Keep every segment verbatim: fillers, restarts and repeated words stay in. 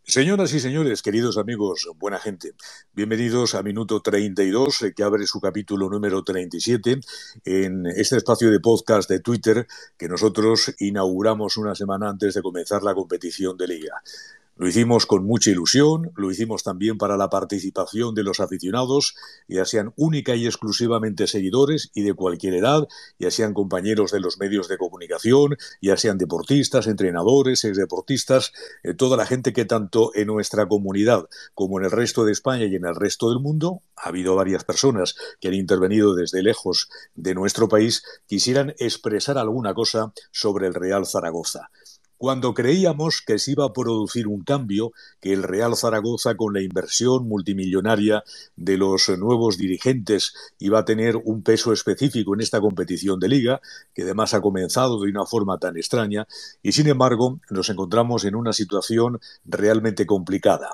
Señoras y señores, queridos amigos, buena gente, bienvenidos a Minuto treinta y dos, que abre su capítulo número treinta y siete, en este espacio de podcast de Twitter que nosotros inauguramos una semana antes de comenzar la competición de Liga. Lo hicimos con mucha ilusión, lo hicimos también para la participación de los aficionados, ya sean única y exclusivamente seguidores y de cualquier edad, ya sean compañeros de los medios de comunicación, ya sean deportistas, entrenadores, exdeportistas, eh, toda la gente que tanto en nuestra comunidad como en el resto de España y en el resto del mundo, ha habido varias personas que han intervenido desde lejos de nuestro país, quisieran expresar alguna cosa sobre el Real Zaragoza. Cuando creíamos que se iba a producir un cambio, que el Real Zaragoza, con la inversión multimillonaria de los nuevos dirigentes, iba a tener un peso específico en esta competición de Liga, que además ha comenzado de una forma tan extraña, y sin embargo nos encontramos en una situación realmente complicada.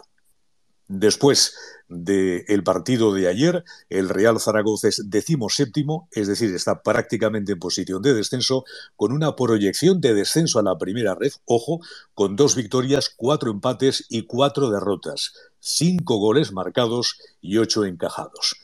Después del partido de ayer, el Real Zaragoza es decimoséptimo, es decir, está prácticamente en posición de descenso, con una proyección de descenso a la primera red, ojo, con dos victorias, cuatro empates y cuatro derrotas, cinco goles marcados y ocho encajados.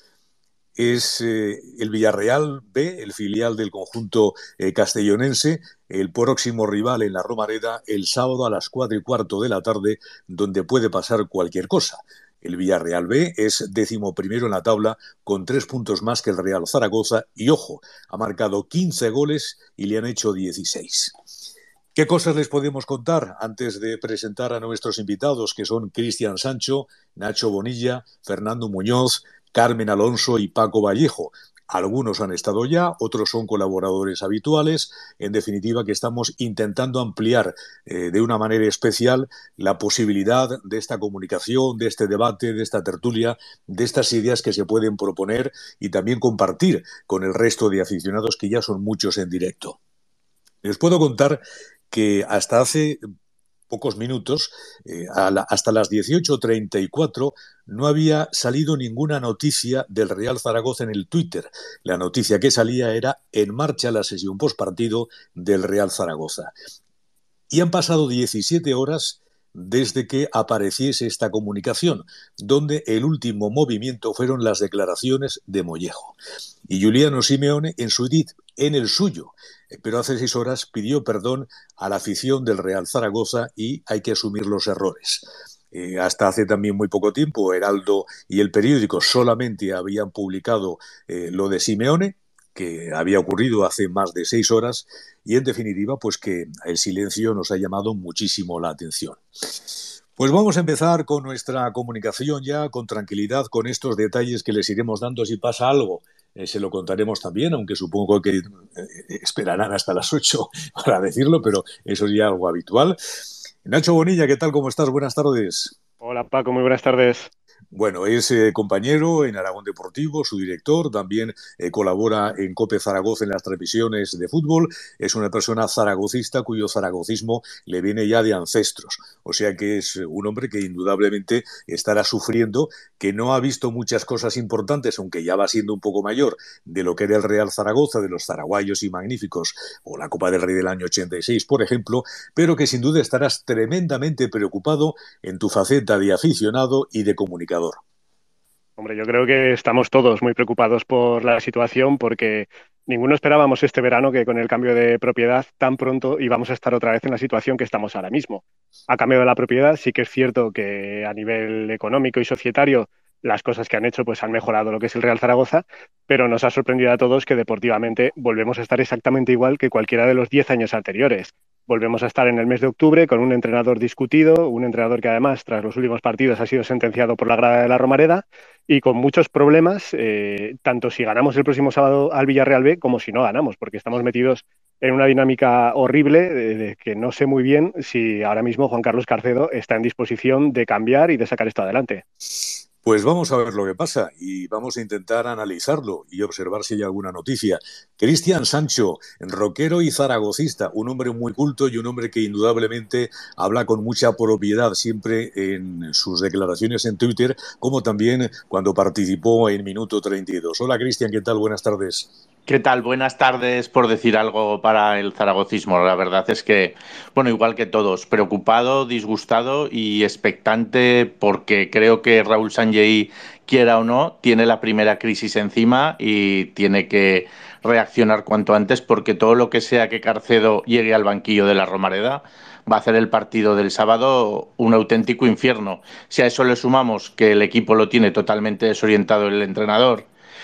Es eh, el Villarreal B, el filial del conjunto eh, castellonense, el próximo rival en la Romareda el sábado a las cuatro y cuarto de la tarde, donde puede pasar cualquier cosa. El Villarreal B es décimo primero en la tabla con tres puntos más que el Real Zaragoza y, ojo, ha marcado quince goles y le han hecho dieciséis. ¿Qué cosas les podemos contar antes de presentar a nuestros invitados, que son Cristian Sancho, Nacho Bonilla, Fernando Muñoz, Carmen Alonso y Paco Vallejo? Algunos han estado ya, otros son colaboradores habituales. En definitiva, que estamos intentando ampliar eh, de una manera especial la posibilidad de esta comunicación, de este debate, de esta tertulia, de estas ideas que se pueden proponer y también compartir con el resto de aficionados, que ya son muchos en directo. Les puedo contar que hasta hace pocos minutos, eh, a la, hasta las dieciocho treinta y cuatro, no había salido ninguna noticia del Real Zaragoza en el Twitter. La noticia que salía era: en marcha la sesión postpartido del Real Zaragoza. Y han pasado diecisiete horas desde que apareciese esta comunicación, donde el último movimiento fueron las declaraciones de Mollejo. Y Giuliano Simeone, en su edit, en el suyo, pero hace seis horas pidió perdón a la afición del Real Zaragoza y hay que asumir los errores. Eh, hasta hace también muy poco tiempo, Heraldo y El Periódico solamente habían publicado eh, lo de Simeone, que había ocurrido hace más de seis horas, y en definitiva, pues que el silencio nos ha llamado muchísimo la atención. Pues vamos a empezar con nuestra comunicación ya, con tranquilidad, con estos detalles que les iremos dando. Si pasa algo, eh, se lo contaremos también, aunque supongo que eh, esperarán hasta las ocho para decirlo, pero eso es ya algo habitual. Nacho Bonilla, ¿qué tal? ¿Cómo estás? Buenas tardes. Hola Paco, muy buenas tardes. Bueno, es eh, compañero en Aragón Deportivo, su director, también eh, colabora en COPE Zaragoza en las transmisiones de fútbol, es una persona zaragocista cuyo zaragocismo le viene ya de ancestros, o sea que es un hombre que indudablemente estará sufriendo, que no ha visto muchas cosas importantes, aunque ya va siendo un poco mayor, de lo que era el Real Zaragoza, de los zaraguayos y magníficos, o la Copa del Rey del año ochenta y seis, por ejemplo, pero que sin duda estarás tremendamente preocupado en tu faceta de aficionado y de comunicador. Hombre, yo creo que estamos todos muy preocupados por la situación porque ninguno esperábamos este verano que con el cambio de propiedad tan pronto íbamos a estar otra vez en la situación que estamos ahora mismo. Ha cambiado la propiedad, sí que es cierto que a nivel económico y societario las cosas que han hecho pues han mejorado lo que es el Real Zaragoza, pero nos ha sorprendido a todos que deportivamente volvemos a estar exactamente igual que cualquiera de los diez años anteriores. Volvemos a estar en el mes de octubre con un entrenador discutido, un entrenador que además tras los últimos partidos ha sido sentenciado por la grada de la Romareda y con muchos problemas, eh, tanto si ganamos el próximo sábado al Villarreal B como si no ganamos, porque estamos metidos en una dinámica horrible de, de que no sé muy bien si ahora mismo Juan Carlos Carcedo está en disposición de cambiar y de sacar esto adelante. Pues vamos a ver lo que pasa y vamos a intentar analizarlo y observar si hay alguna noticia. Cristian Sancho, rockero y zaragocista, un hombre muy culto y un hombre que indudablemente habla con mucha propiedad siempre en sus declaraciones en Twitter, como también cuando participó en Minuto treinta y dos. Hola Cristian, ¿qué tal? Buenas tardes. ¿Qué tal? Buenas tardes, por decir algo para el zaragocismo. La verdad es que, bueno, igual que todos, preocupado, disgustado y expectante porque creo que Raúl Sanllehy, quiera o no, tiene la primera crisis encima y tiene que reaccionar cuanto antes porque todo lo que sea que Carcedo llegue al banquillo de la Romareda va a hacer el partido del sábado un auténtico infierno. Si a eso le sumamos que el equipo lo tiene totalmente desorientado el entrenador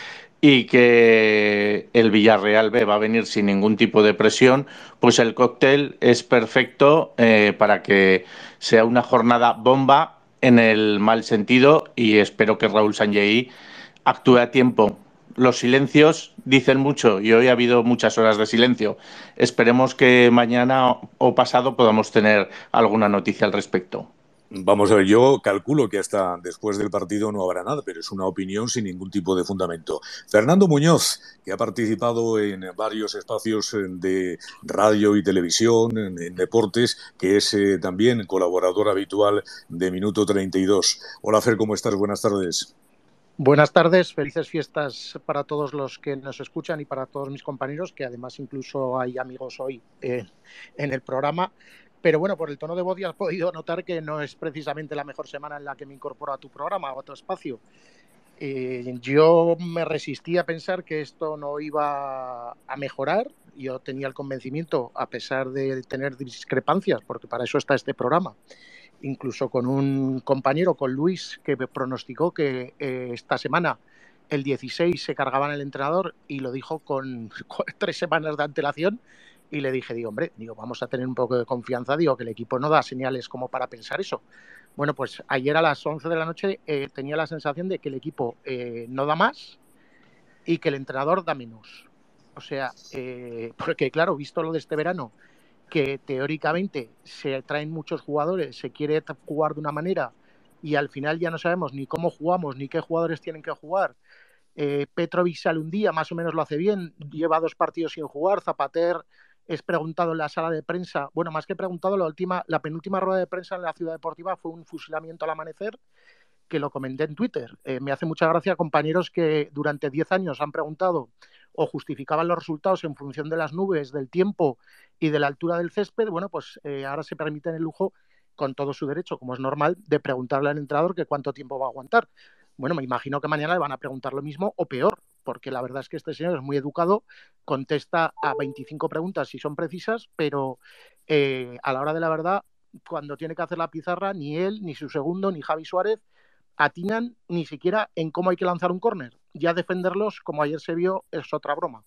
y que el Villarreal B va a venir sin ningún tipo de presión, pues el cóctel es perfecto eh, para que sea una jornada bomba en el mal sentido y espero que Raúl Sanllehy actúe a tiempo. Los silencios dicen mucho y hoy ha habido muchas horas de silencio. Esperemos que mañana o pasado podamos tener alguna noticia al respecto. Vamos a ver, yo calculo que hasta después del partido no habrá nada, pero es una opinión sin ningún tipo de fundamento. Fernando Muñoz, que ha participado en varios espacios de radio y televisión, en, en deportes, que es eh, también colaborador habitual de Minuto treinta y dos. Hola Fer, ¿cómo estás? Buenas tardes. Buenas tardes, felices fiestas para todos los que nos escuchan y para todos mis compañeros, que además incluso hay amigos hoy eh, en el programa. Pero bueno, por el tono de voz ya has podido notar que no es precisamente la mejor semana en la que me incorporo a tu programa, a otro espacio. Eh, yo me resistí a pensar que esto no iba a mejorar. Yo tenía el convencimiento, a pesar de tener discrepancias, porque para eso está este programa, incluso con un compañero, con Luis, que me pronosticó que eh, esta semana, el dieciséis, se cargaban el entrenador y lo dijo con, con tres semanas de antelación. Y le dije, digo, hombre, digo, vamos a tener un poco de confianza, digo, que el equipo no da señales como para pensar eso. Bueno, pues ayer a las once de la noche eh, tenía la sensación de que el equipo eh, no da más y que el entrenador da menos. O sea, eh, porque claro, visto lo de este verano, que teóricamente se traen muchos jugadores, se quiere jugar de una manera y al final ya no sabemos ni cómo jugamos ni qué jugadores tienen que jugar. Eh, Petrovic sale un día, más o menos lo hace bien, lleva dos partidos sin jugar. Zapater es preguntado en la sala de prensa, bueno, más que preguntado, la última, la penúltima rueda de prensa en la Ciudad Deportiva fue un fusilamiento al amanecer, que lo comenté en Twitter. Eh, me hace mucha gracia compañeros que durante diez años han preguntado o justificaban los resultados en función de las nubes, del tiempo y de la altura del césped. Bueno, pues eh, ahora se permiten el lujo, con todo su derecho, como es normal, de preguntarle al entrenador que cuánto tiempo va a aguantar. Bueno, me imagino que mañana le van a preguntar lo mismo o peor, porque la verdad es que este señor es muy educado, contesta a veinticinco preguntas si son precisas, pero eh, a la hora de la verdad, cuando tiene que hacer la pizarra, ni él, ni su segundo, ni Javi Suárez atinan ni siquiera en cómo hay que lanzar un córner. Ya defenderlos, como ayer se vio, es otra broma.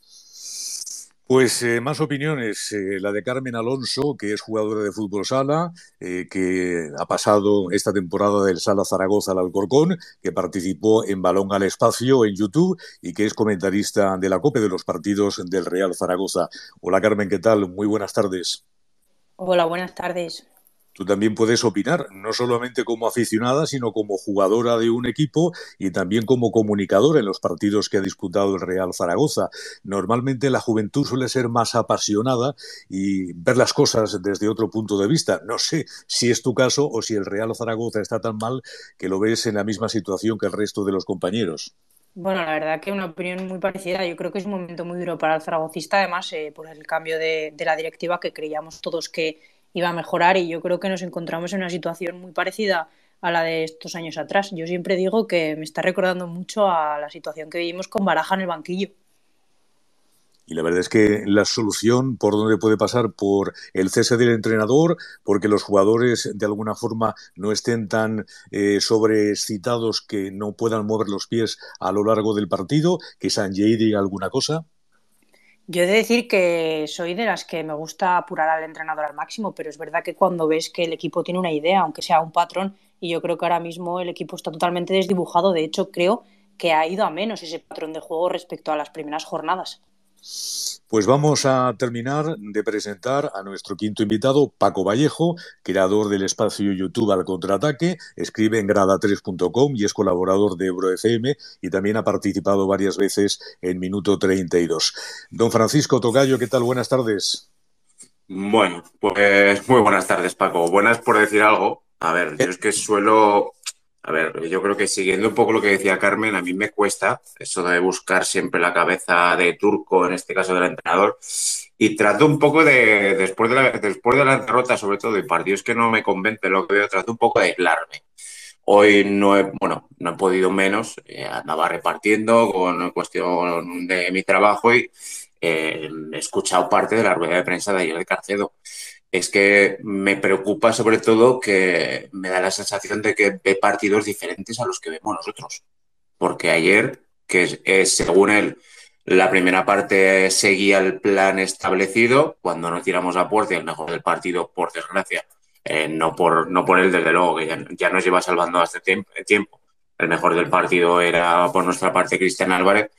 Pues eh, más opiniones. Eh, la de Carmen Alonso, que es jugadora de fútbol sala, eh, que ha pasado esta temporada del Sala Zaragoza al Alcorcón, que participó en Balón al Espacio en YouTube y que es comentarista de la COPE de los partidos del Real Zaragoza. Hola Carmen, ¿qué tal? Muy buenas tardes. Hola, buenas tardes. Tú también puedes opinar, no solamente como aficionada, sino como jugadora de un equipo y también como comunicadora en los partidos que ha disputado el Real Zaragoza. Normalmente la juventud suele ser más apasionada y ver las cosas desde otro punto de vista. No sé si es tu caso o si el Real Zaragoza está tan mal que lo ves en la misma situación que el resto de los compañeros. Bueno, la verdad que una opinión muy parecida. Yo creo que es un momento muy duro para el zaragocista, además eh, por el cambio de, de la directiva, que creíamos todos que iba a mejorar, y yo creo que nos encontramos en una situación muy parecida a la de estos años atrás. Yo siempre digo que me está recordando mucho a la situación que vivimos con Baraja en el banquillo. Y la verdad es que la solución, ¿por dónde puede pasar? Por el cese del entrenador, porque los jugadores de alguna forma no estén tan eh, sobreexcitados que no puedan mover los pies a lo largo del partido, que Sanllehy diga alguna cosa. Yo he de decir que soy de las que me gusta apurar al entrenador al máximo, pero es verdad que cuando ves que el equipo tiene una idea, aunque sea un patrón, y yo creo que ahora mismo el equipo está totalmente desdibujado. De hecho, creo que ha ido a menos ese patrón de juego respecto a las primeras jornadas. Pues vamos a terminar de presentar a nuestro quinto invitado, Paco Vallejo, creador del espacio YouTube Al Contraataque, escribe en grada tres punto com y es colaborador de Ebro F M y también ha participado varias veces en Minuto treinta y dos. Don Francisco Tocayo, ¿qué tal? Buenas tardes. Bueno, pues muy buenas tardes, Paco. Buenas por decir algo. A ver, yo es que suelo, A ver, yo creo que siguiendo un poco lo que decía Carmen, a mí me cuesta eso de buscar siempre la cabeza de Turco, en este caso del entrenador, y trato un poco de, después de la, después de la derrota, sobre todo, y partidos que no me convencen lo que veo, trato un poco de aislarme. Hoy no he, bueno, no he podido menos, eh, andaba repartiendo con cuestión de mi trabajo y eh, he escuchado parte de la rueda de prensa de ayer de Carcedo. Es que me preocupa sobre todo que me da la sensación de que ve partidos diferentes a los que vemos nosotros. Porque ayer, que es, es, según él, la primera parte seguía el plan establecido, cuando nos tiramos a puerta y el mejor del partido, por desgracia, eh, no, por, no por él, desde luego, que ya, ya nos lleva salvando hasta tiempo. El mejor del partido era por nuestra parte Cristian Álvarez.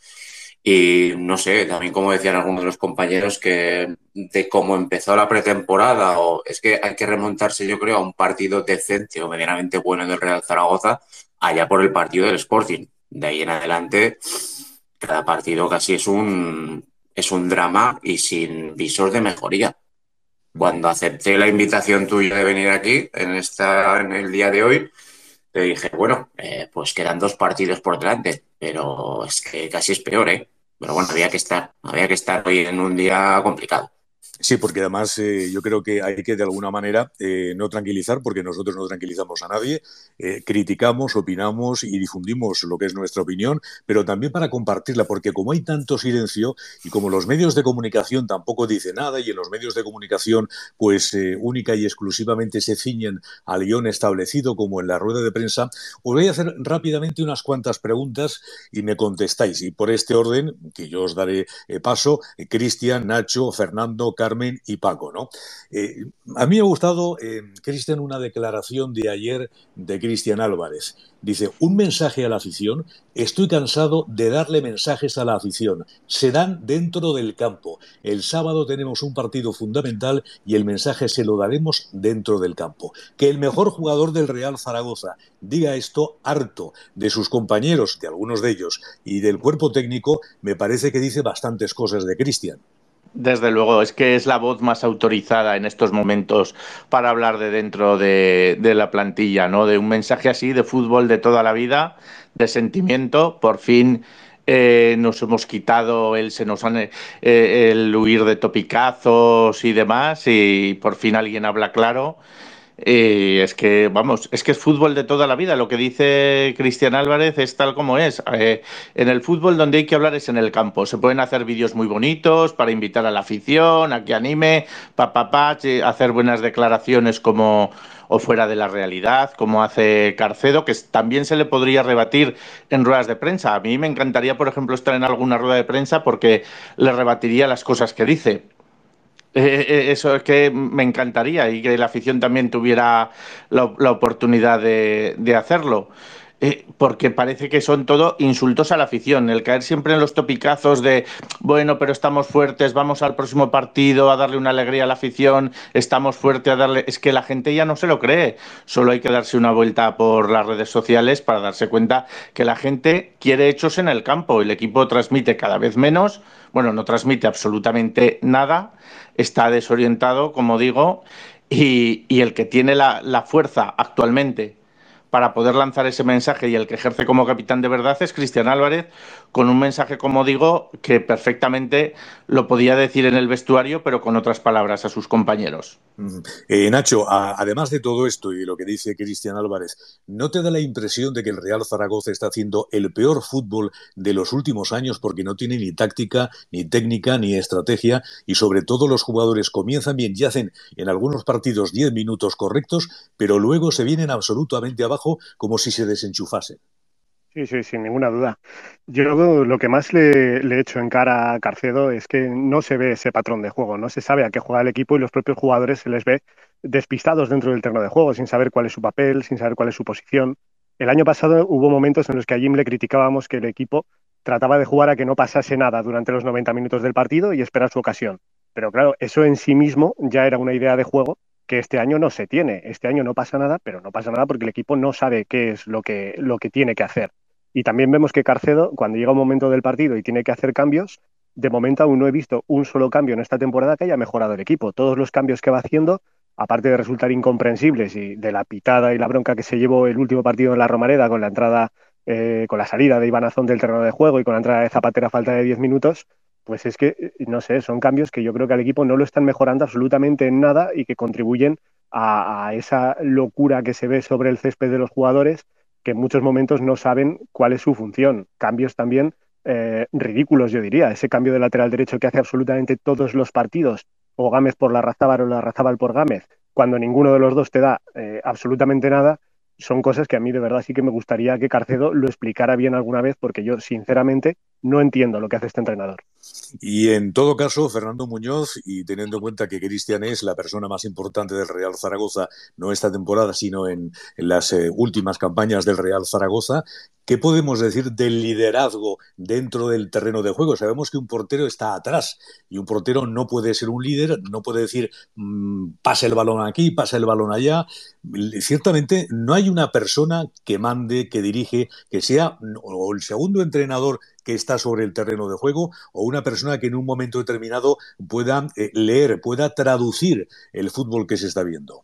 Y no sé, también como decían algunos de los compañeros, que de cómo empezó la pretemporada, o es que hay que remontarse, yo creo, a un partido decente o medianamente bueno del Real Zaragoza, allá por el partido del Sporting. De ahí en adelante, cada partido casi es un, es un drama y sin visos de mejoría. Cuando acepté la invitación tuya de venir aquí, en, esta, en el día de hoy, te dije, bueno, eh, pues quedan dos partidos por delante, pero es que casi es peor, ¿eh? Pero bueno, había que estar, había que estar hoy en un día complicado. Sí, porque además eh, yo creo que hay que de alguna manera eh, no tranquilizar, porque nosotros no tranquilizamos a nadie, eh, criticamos, opinamos y difundimos lo que es nuestra opinión, pero también para compartirla, porque como hay tanto silencio y como los medios de comunicación tampoco dicen nada y en los medios de comunicación pues eh, única y exclusivamente se ciñen al guión establecido como en la rueda de prensa, os voy a hacer rápidamente unas cuantas preguntas y me contestáis. Y por este orden, que yo os daré eh, paso, eh, Cristian, Nacho, Fernando, Carlos, Carmen y Paco, ¿no? Eh, a mí me ha gustado, eh, Cristian, una declaración de ayer de Cristian Álvarez. Dice, un mensaje a la afición, estoy cansado de darle mensajes a la afición, se dan dentro del campo. El sábado tenemos un partido fundamental y el mensaje se lo daremos dentro del campo. Que el mejor jugador del Real Zaragoza diga esto harto de sus compañeros, de algunos de ellos, y del cuerpo técnico, me parece que dice bastantes cosas de Cristian. Desde luego, es que es la voz más autorizada en estos momentos para hablar de dentro de, de la plantilla, ¿no? De un mensaje así de fútbol de toda la vida, de sentimiento. Por fin eh, nos hemos quitado el, se nos han, eh, el huir de topicazos y demás, y por fin alguien habla claro. Y es que, vamos, es que es fútbol de toda la vida. Lo que dice Cristian Álvarez es tal como es. Eh, en el fútbol donde hay que hablar es en el campo. Se pueden hacer vídeos muy bonitos para invitar a la afición, a que anime, pa, pa, pa, hacer buenas declaraciones como o fuera de la realidad, como hace Carcedo, que también se le podría rebatir en ruedas de prensa. A mí me encantaría, por ejemplo, estar en alguna rueda de prensa porque le rebatiría las cosas que dice. Eh, eh, eso es que me encantaría y que la afición también tuviera la, la oportunidad de, de hacerlo. Eh, porque parece que son todo insultos a la afición, el caer siempre en los topicazos de, bueno, pero estamos fuertes, vamos al próximo partido a darle una alegría a la afición, estamos fuertes a darle... Es que la gente ya no se lo cree, solo hay que darse una vuelta por las redes sociales para darse cuenta que la gente quiere hechos en el campo, el equipo transmite cada vez menos, bueno, no transmite absolutamente nada, está desorientado, como digo, y, y el que tiene la, la fuerza actualmente para poder lanzar ese mensaje y el que ejerce como capitán de verdad es Cristian Álvarez, con un mensaje, como digo, que perfectamente lo podía decir en el vestuario, pero con otras palabras a sus compañeros. Eh, Nacho, a, además de todo esto y lo que dice Cristian Álvarez, ¿no te da la impresión de que el Real Zaragoza está haciendo el peor fútbol de los últimos años porque no tiene ni táctica, ni técnica, ni estrategia y sobre todo los jugadores comienzan bien y hacen en algunos partidos diez minutos correctos, pero luego se vienen absolutamente abajo como si se desenchufasen? Sí, sí, sin ninguna duda. Yo lo que más le, le echo en cara a Carcedo es que no se ve ese patrón de juego, no se sabe a qué juega el equipo y los propios jugadores se les ve despistados dentro del terreno de juego, sin saber cuál es su papel, sin saber cuál es su posición. El año pasado hubo momentos en los que a Jim le criticábamos que el equipo trataba de jugar a que no pasase nada durante los noventa minutos del partido y esperar su ocasión. Pero claro, eso en sí mismo ya era una idea de juego que este año no se tiene. Este año no pasa nada, pero no pasa nada porque el equipo no sabe qué es lo que, lo que tiene que hacer. Y también vemos que Carcedo, cuando llega un momento del partido y tiene que hacer cambios, de momento aún no he visto un solo cambio en esta temporada que haya mejorado el equipo. Todos los cambios que va haciendo aparte de resultar incomprensibles y de la pitada y la bronca que se llevó el último partido en la Romareda con la entrada, eh, con la salida de Iván Azón del terreno de juego y con la entrada de Zapatero a falta de diez minutos, pues es que, no sé, son cambios que yo creo que al equipo no lo están mejorando absolutamente en nada y que contribuyen a, a esa locura que se ve sobre el césped de los jugadores, que en muchos momentos no saben cuál es su función. Cambios también eh, ridículos, yo diría. Ese cambio de lateral derecho que hace absolutamente todos los partidos, o Gámez por Larrazábal o Larrazábal por Gámez, cuando ninguno de los dos te da eh, absolutamente nada, son cosas que a mí de verdad sí que me gustaría que Carcedo lo explicara bien alguna vez, porque yo sinceramente no entiendo lo que hace este entrenador. Y en todo caso, Fernando Muñoz, y teniendo en cuenta que Cristian es la persona más importante del Real Zaragoza, no esta temporada, sino en, en las eh, últimas campañas del Real Zaragoza, ¿qué podemos decir del liderazgo dentro del terreno de juego? Sabemos que un portero está atrás y un portero no puede ser un líder, no puede decir mmm, pase el balón aquí, pase el balón allá. Ciertamente no hay una persona que mande, que dirige, que sea o el segundo entrenador que está sobre el terreno de juego o una persona que en un momento determinado pueda eh, leer, pueda traducir el fútbol que se está viendo.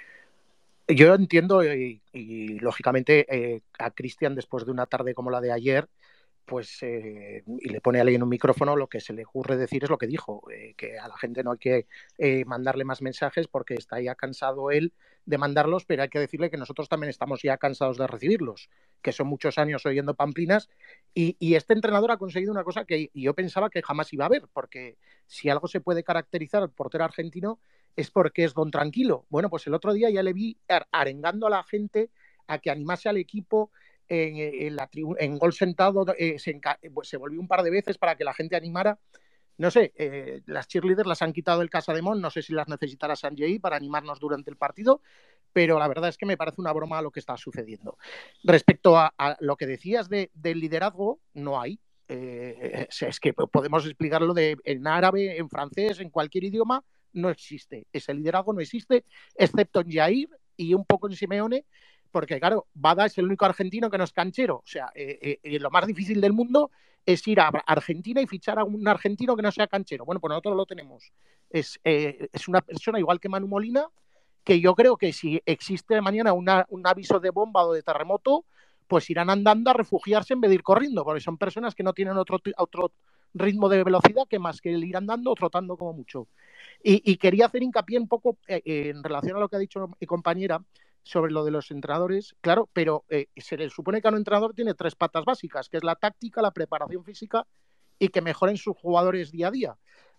Yo entiendo y, y lógicamente eh, a Cristian, después de una tarde como la de ayer, pues eh, y le pone a alguien un micrófono, lo que se le ocurre decir es lo que dijo, eh, que a la gente no hay que eh, mandarle más mensajes porque está ya cansado él de mandarlos, pero hay que decirle que nosotros también estamos ya cansados de recibirlos, que son muchos años oyendo pamplinas, y, y este entrenador ha conseguido una cosa que yo pensaba que jamás iba a haber, porque si algo se puede caracterizar al portero argentino es porque es don tranquilo. Bueno, pues el otro día ya le vi arengando a la gente a que animase al equipo. En, en, la tribu- en gol sentado eh, se, enca- pues se volvió un par de veces para que la gente animara. No sé, eh, las cheerleaders las han quitado del Casa de Mon, no sé si las necesitará Sanjay para animarnos durante el partido, pero la verdad es que me parece una broma lo que está sucediendo. Respecto a, a lo que decías de, del liderazgo, no hay. Eh, es, es que podemos explicarlo de, en árabe, en francés, en cualquier idioma, no existe. Ese liderazgo no existe, excepto en Jair y un poco en Simeone, porque claro, Bada es el único argentino que no es canchero. O sea, eh, eh, lo más difícil del mundo es ir a Argentina y fichar a un argentino que no sea canchero. Bueno, pues nosotros lo tenemos. Es, eh, es una persona igual que Manu Molina, que yo creo que si existe mañana una, un aviso de bomba o de terremoto, pues irán andando a refugiarse en vez de ir corriendo, porque son personas que no tienen otro, otro ritmo de velocidad que más que el ir andando o trotando como mucho. Y, y quería hacer hincapié un poco eh, en relación a lo que ha dicho mi compañera sobre lo de los entrenadores, claro, pero eh, se le supone que a un entrenador tiene tres patas básicas, que es la táctica, la preparación física y que mejoren sus jugadores día a día.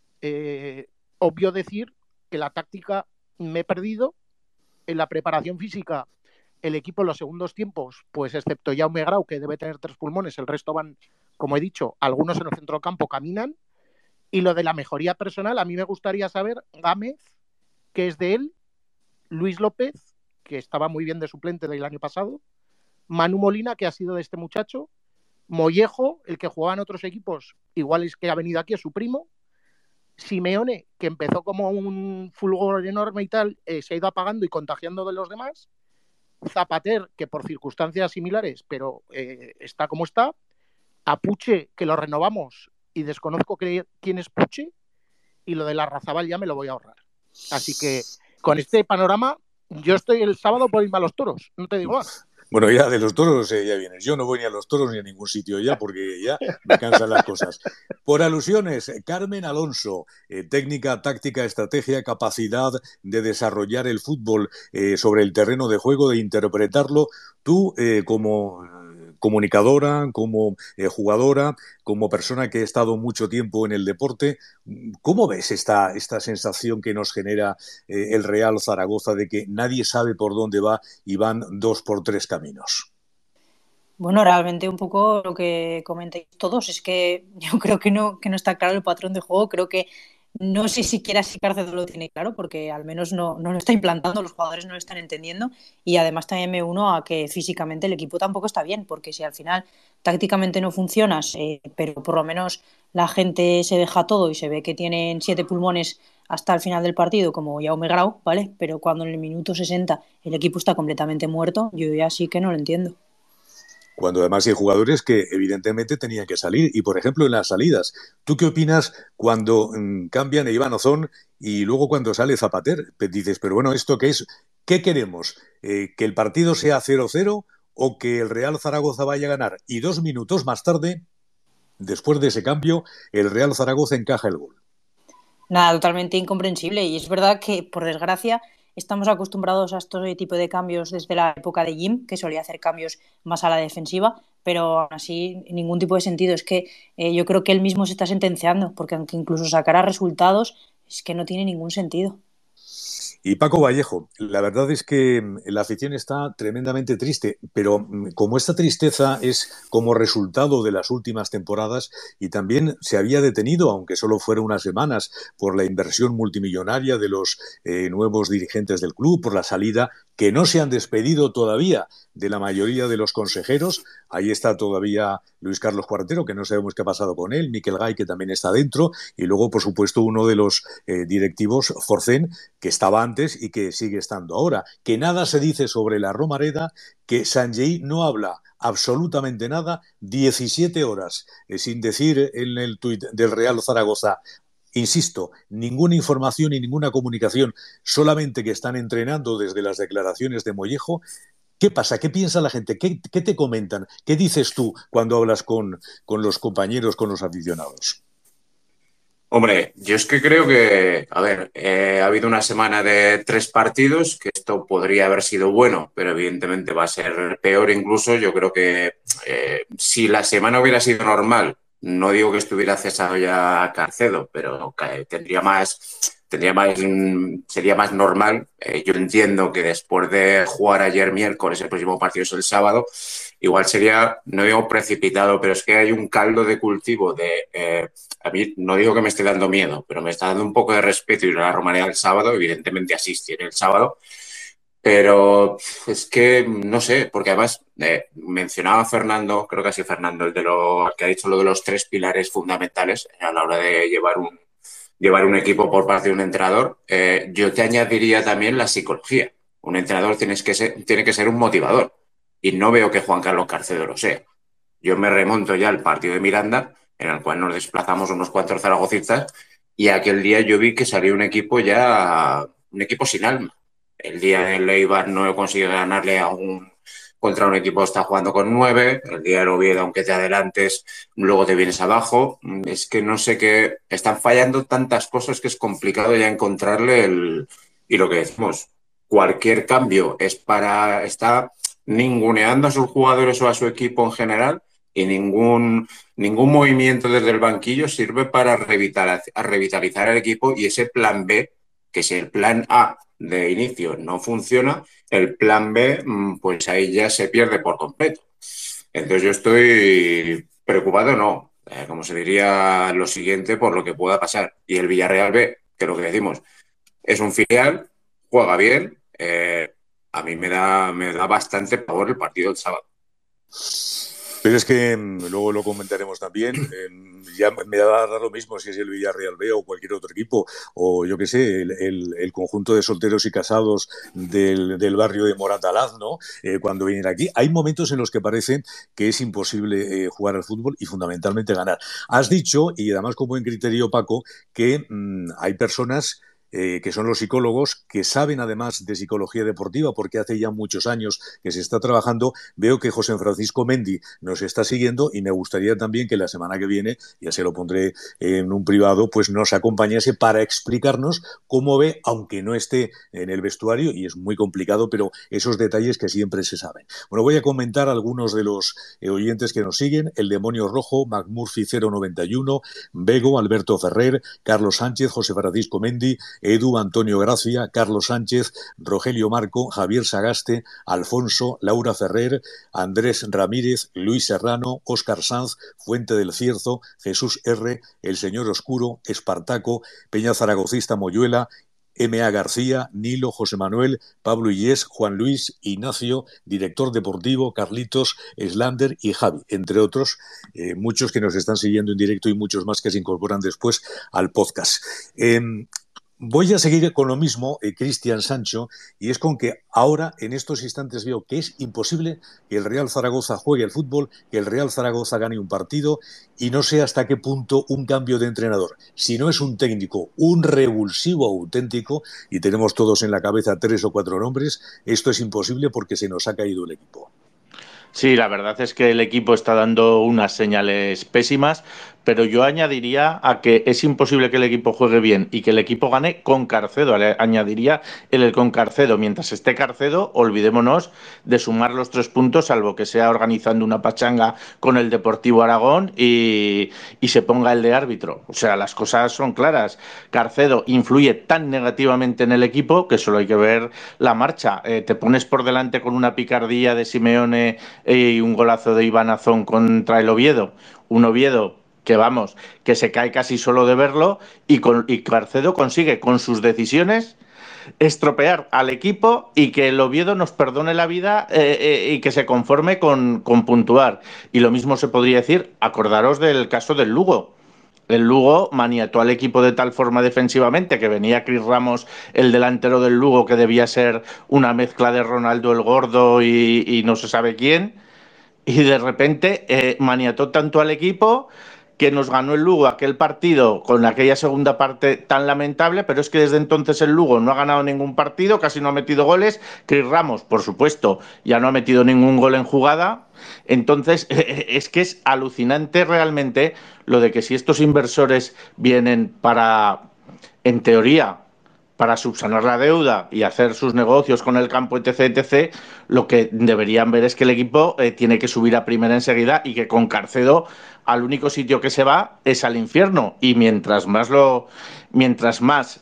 Eh, obvio decir que la táctica me he perdido, en la preparación física el equipo en los segundos tiempos, pues excepto Jaume Grau, que debe tener tres pulmones, el resto van, como he dicho, algunos en el centro del campo caminan. Y lo de la mejoría personal, a mí me gustaría saber, Gámez, que es de él, Luis López, que estaba muy bien de suplente del año pasado, Manu Molina, que ha sido de este muchacho, Mollejo, el que jugaba en otros equipos, igual es que ha venido aquí, es su primo, Simeone, que empezó como un fulgor enorme y tal, eh, se ha ido apagando y contagiando de los demás, Zapater, que por circunstancias similares, pero eh, está como está, a Puche, que lo renovamos y desconozco que, quién es Puche, y lo de Larrazábal ya me lo voy a ahorrar. Así que con este panorama yo estoy el sábado por irme a los toros, no te digo más. Bueno, ya de los toros eh, ya vienes. Yo no voy ni a los toros ni a ningún sitio ya porque ya me cansan las cosas. Por alusiones, Carmen Alonso, eh, técnica, táctica, estrategia, capacidad de desarrollar el fútbol eh, sobre el terreno de juego, de interpretarlo. Tú, eh, como comunicadora, como eh, jugadora, como persona que ha estado mucho tiempo en el deporte, ¿cómo ves esta, esta sensación que nos genera eh, el Real Zaragoza de que nadie sabe por dónde va y van dos por tres caminos? Bueno, realmente un poco lo que comentáis todos es que yo creo que no, que no está claro el patrón de juego. Creo que no sé siquiera si Carcedo lo tiene claro, porque al menos no, no lo está implantando, los jugadores no lo están entendiendo, y además también me uno a que físicamente el equipo tampoco está bien, porque si al final tácticamente no funcionas, eh, pero por lo menos la gente se deja todo y se ve que tienen siete pulmones hasta el final del partido, como Jaume Grau, ¿vale? Pero cuando en el minuto sesenta el equipo está completamente muerto, yo ya sí que no lo entiendo. cuando además hay jugadores que evidentemente tenían que salir. Y, por ejemplo, en las salidas, ¿tú qué opinas cuando mmm, cambian a Iván Ozón y luego cuando sale Zapater? Dices, pero bueno, ¿esto qué es? ¿Qué queremos? Eh, ¿Que el partido sea cero cero o que el Real Zaragoza vaya a ganar? Y dos minutos más tarde, después de ese cambio, el Real Zaragoza encaja el gol. Nada, totalmente incomprensible. Y es verdad que, por desgracia, estamos acostumbrados a este tipo de cambios desde la época de Jim, que solía hacer cambios más a la defensiva, pero aún así ningún tipo de sentido. Es que eh, yo creo que él mismo se está sentenciando, porque aunque incluso sacara resultados, es que no tiene ningún sentido. Y Paco Vallejo, la verdad es que la afición está tremendamente triste, pero como esta tristeza es como resultado de las últimas temporadas y también se había detenido, aunque solo fuera unas semanas, por la inversión multimillonaria de los eh, nuevos dirigentes del club, por la salida, que no se han despedido todavía de la mayoría de los consejeros. Ahí está todavía Luis Carlos Cuartero, que no sabemos qué ha pasado con él, Miquel Gay, que también está dentro, y luego, por supuesto, uno de los eh, directivos, Forcén, que estaba antes y que sigue estando ahora. Que nada se dice sobre la Romareda, que Sanjei no habla absolutamente nada, diecisiete horas, eh, sin decir en el tuit del Real Zaragoza, insisto, ninguna información y ninguna comunicación, solamente que están entrenando desde las declaraciones de Mollejo. ¿Qué pasa? ¿Qué piensa la gente? ¿Qué, qué te comentan? ¿Qué dices tú cuando hablas con, con los compañeros, con los aficionados? Hombre, yo es que creo que, a ver, eh, ha habido una semana de tres partidos, que esto podría haber sido bueno, pero evidentemente va a ser peor incluso. Yo creo que eh, si la semana hubiera sido normal, no digo que estuviera cesado ya Carcedo, pero tendría más, tendría más, sería más normal. Eh, yo entiendo que después de jugar ayer miércoles, el próximo partido es el sábado, igual sería, no digo precipitado, pero es que hay un caldo de cultivo de, eh, a mí no digo que me esté dando miedo, pero me está dando un poco de respeto ir a la Romareda el sábado, evidentemente asistiré el sábado, pero es que no sé, porque además eh, mencionaba Fernando, creo que ha sido Fernando, el de lo que ha dicho lo de los tres pilares fundamentales a la hora de llevar un, llevar un equipo por parte de un entrenador. Eh, yo te añadiría también la psicología. Un entrenador tienes que ser, tiene que ser un motivador y no veo que Juan Carlos Carcedo lo sea. Yo me remonto ya al partido de Miranda, en el cual nos desplazamos unos cuantos zaragocistas, y aquel día yo vi que salió un equipo ya, un equipo sin alma. El día del Eibar no consigue ganarle a un, contra un equipo que está jugando con nueve, el día del Oviedo, aunque te adelantes, luego te vienes abajo. Es que no sé qué, están fallando tantas cosas que es complicado ya encontrarle el, y lo que decimos, cualquier cambio es para, está ninguneando a sus jugadores o a su equipo en general, y ningún, ningún movimiento desde el banquillo sirve para revitalizar, a revitalizar el equipo, y ese plan B, que si el plan A de inicio no funciona, el plan B, pues ahí ya se pierde por completo. Entonces yo estoy preocupado, no, eh, como se diría lo siguiente, por lo que pueda pasar. Y el Villarreal B, que lo que decimos, es un filial, juega bien, eh, a mí me da, me da bastante pavor el partido del sábado. Pero es que luego lo comentaremos también, eh, ya me va a dar lo mismo si es el Villarreal B o cualquier otro equipo, o yo qué sé, el, el, el conjunto de solteros y casados del, del barrio de Moratalaz, ¿no? Eh, cuando vienen aquí, hay momentos en los que parece que es imposible eh, jugar al fútbol y fundamentalmente ganar. Has dicho, y además con buen criterio, Paco, que mmm, hay personas Eh, que son los psicólogos, que saben además de psicología deportiva, porque hace ya muchos años que se está trabajando. Veo que José Francisco Mendy nos está siguiendo y me gustaría también que la semana que viene, ya se lo pondré en un privado, pues nos acompañase para explicarnos cómo ve, aunque no esté en el vestuario, y es muy complicado, pero esos detalles que siempre se saben. Bueno, voy a comentar algunos de los eh, oyentes que nos siguen: El Demonio Rojo, McMurphy cero noventa y uno, Bego, Alberto Ferrer, Carlos Sánchez, José Francisco Mendy, Edu, Antonio Gracia, Carlos Sánchez, Rogelio Marco, Javier Sagaste, Alfonso, Laura Ferrer, Andrés Ramírez, Luis Serrano, Óscar Sanz, Fuente del Cierzo, Jesús R., El Señor Oscuro, Espartaco, Peña Zaragocista Moyuela, M A García, Nilo, José Manuel, Pablo Illés, Juan Luis, Ignacio, director deportivo, Carlitos, Slander y Javi, entre otros, eh, muchos que nos están siguiendo en directo y muchos más que se incorporan después al podcast. Eh, Voy a seguir con lo mismo, eh, Cristian Sancho, y es con que ahora, en estos instantes, veo que es imposible que el Real Zaragoza juegue al fútbol, que el Real Zaragoza gane un partido, y no sé hasta qué punto un cambio de entrenador, si no es un técnico, un revulsivo auténtico, y tenemos todos en la cabeza tres o cuatro nombres, esto es imposible porque se nos ha caído el equipo. Sí, la verdad es que el equipo está dando unas señales pésimas, pero yo añadiría a que es imposible que el equipo juegue bien y que el equipo gane con Carcedo. Le añadiría el, el con Carcedo. Mientras esté Carcedo, olvidémonos de sumar los tres puntos, salvo que sea organizando una pachanga con el Deportivo Aragón y, y se ponga el de árbitro. O sea, las cosas son claras. Carcedo influye tan negativamente en el equipo que solo hay que ver la marcha. Eh, te pones por delante con una picardía de Simeone y un golazo de Iván Azón contra el Oviedo. Un Oviedo que vamos, que se cae casi solo de verlo y, con, y Carcedo consigue con sus decisiones estropear al equipo y que el Oviedo nos perdone la vida eh, eh, y que se conforme con, con puntuar. Y lo mismo se podría decir, acordaros del caso del Lugo. El Lugo maniató al equipo de tal forma defensivamente que venía Cris Ramos, el delantero del Lugo, que debía ser una mezcla de Ronaldo el Gordo y, y no se sabe quién, y de repente eh, maniató tanto al equipo que nos ganó el Lugo aquel partido con aquella segunda parte tan lamentable, pero es que desde entonces el Lugo no ha ganado ningún partido, casi no ha metido goles. Cris Ramos, por supuesto, ya no ha metido ningún gol en jugada. Entonces, eh, es que es alucinante realmente lo de que si estos inversores vienen para, en teoría, para subsanar la deuda y hacer sus negocios con el campo, etc, etcétera, lo que deberían ver es que el equipo eh, tiene que subir a primera enseguida y que con Carcedo al único sitio que se va es al infierno. Y mientras más lo, mientras más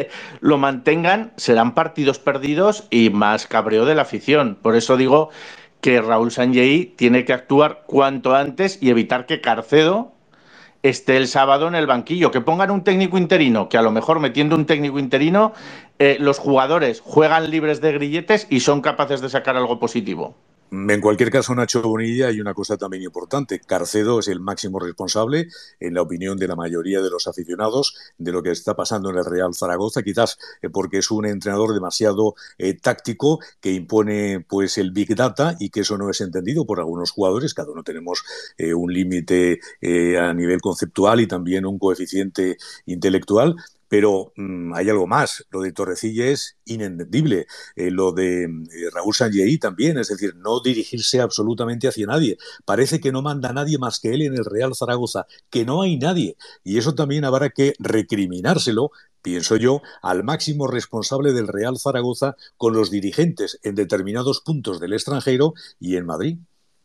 lo mantengan, serán partidos perdidos y más cabreo de la afición. Por eso digo que Raúl Sanllehy tiene que actuar cuanto antes y evitar que Carcedo esté el sábado en el banquillo, que pongan un técnico interino, que a lo mejor metiendo un técnico interino eh, los jugadores juegan libres de grilletes y son capaces de sacar algo positivo. En cualquier caso, Nacho Bonilla, hay una cosa también importante. Carcedo es el máximo responsable, en la opinión de la mayoría de los aficionados, de lo que está pasando en el Real Zaragoza, quizás eh, porque es un entrenador demasiado eh, táctico que impone pues el Big Data y que eso no es entendido por algunos jugadores. Cada uno tenemos eh, un límite eh, a nivel conceptual y también un coeficiente intelectual. Pero mmm, hay algo más. Lo de Torrecilla es inentendible. Eh, lo de eh, Raúl Sanllehy también, es decir, no dirigirse absolutamente hacia nadie. Parece que no manda nadie más que él en el Real Zaragoza, que no hay nadie. Y eso también habrá que recriminárselo, pienso yo, al máximo responsable del Real Zaragoza con los dirigentes en determinados puntos del extranjero y en Madrid.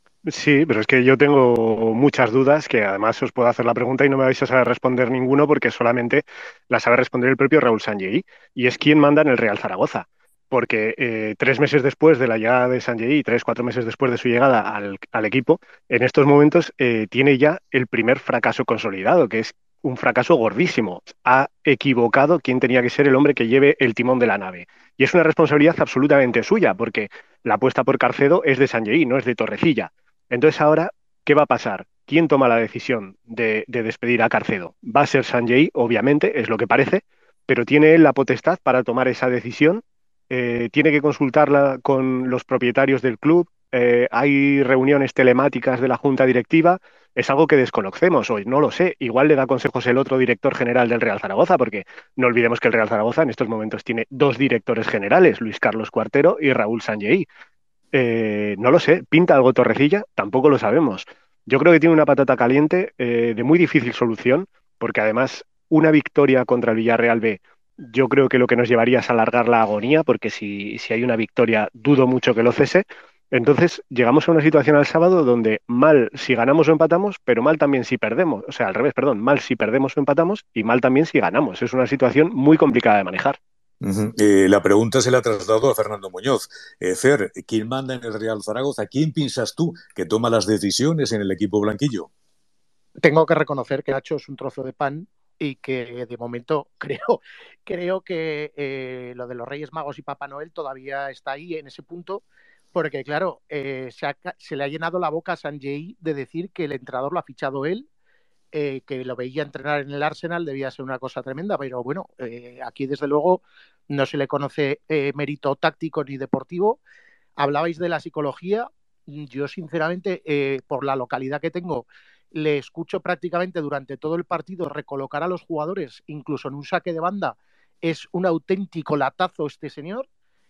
Sí, pero es que yo tengo muchas dudas que además os puedo hacer la pregunta y no me vais a saber responder ninguno porque solamente la sabe responder el propio Raúl Sanllehy y es quien manda en el Real Zaragoza. Porque eh, tres meses después de la llegada de Sanllehy, tres, cuatro meses después de su llegada al, al equipo, en estos momentos eh, tiene ya el primer fracaso consolidado, que es un fracaso gordísimo. Ha equivocado quién tenía que ser el hombre que lleve el timón de la nave. Y es una responsabilidad absolutamente suya, porque la apuesta por Carcedo es de Sanllehy, no es de Torrecilla. Entonces ahora, ¿qué va a pasar? ¿Quién toma la decisión de, de despedir a Carcedo? Va a ser Sanllehy, obviamente, es lo que parece, pero ¿tiene él la potestad para tomar esa decisión? Eh, ¿Tiene que consultarla con los propietarios del club? Eh, ¿Hay reuniones telemáticas de la junta directiva? Es algo que desconocemos hoy, no lo sé. Igual le da consejos el otro director general del Real Zaragoza, porque no olvidemos que el Real Zaragoza en estos momentos tiene dos directores generales, Luis Carlos Cuartero y Raúl Sanllehy. Eh, no lo sé, ¿pinta algo Torrecilla? Tampoco lo sabemos. Yo creo que tiene una patata caliente eh, de muy difícil solución, porque además una victoria contra el Villarreal B, yo creo que lo que nos llevaría es alargar la agonía, porque si, si hay una victoria, dudo mucho que lo cese. Entonces llegamos a una situación al sábado donde mal si ganamos o empatamos, pero mal también si perdemos. O sea, al revés, perdón, mal si perdemos o empatamos y mal también si ganamos. Es una situación muy complicada de manejar. Uh-huh. Eh, la pregunta se la ha trasladado a Fernando Muñoz. Eh, Fer, ¿quién manda en el Real Zaragoza? ¿Quién piensas tú que toma las decisiones en el equipo blanquillo? Tengo que reconocer que Nacho es un trozo de pan y que de momento creo, creo que eh, lo de los Reyes Magos y Papá Noel todavía está ahí en ese punto, porque claro, eh, se, ha, se le ha llenado la boca a Sanllehy de decir que el entrenador lo ha fichado él eh, que lo veía entrenar en el Arsenal, debía ser una cosa tremenda, pero bueno, eh, aquí desde luego no se le conoce eh, mérito táctico ni deportivo. Hablabais de la psicología. Yo, sinceramente, eh, por la localidad que tengo, le escucho prácticamente durante todo el partido recolocar a los jugadores, incluso en un saque de banda. Es un auténtico latazo este señor.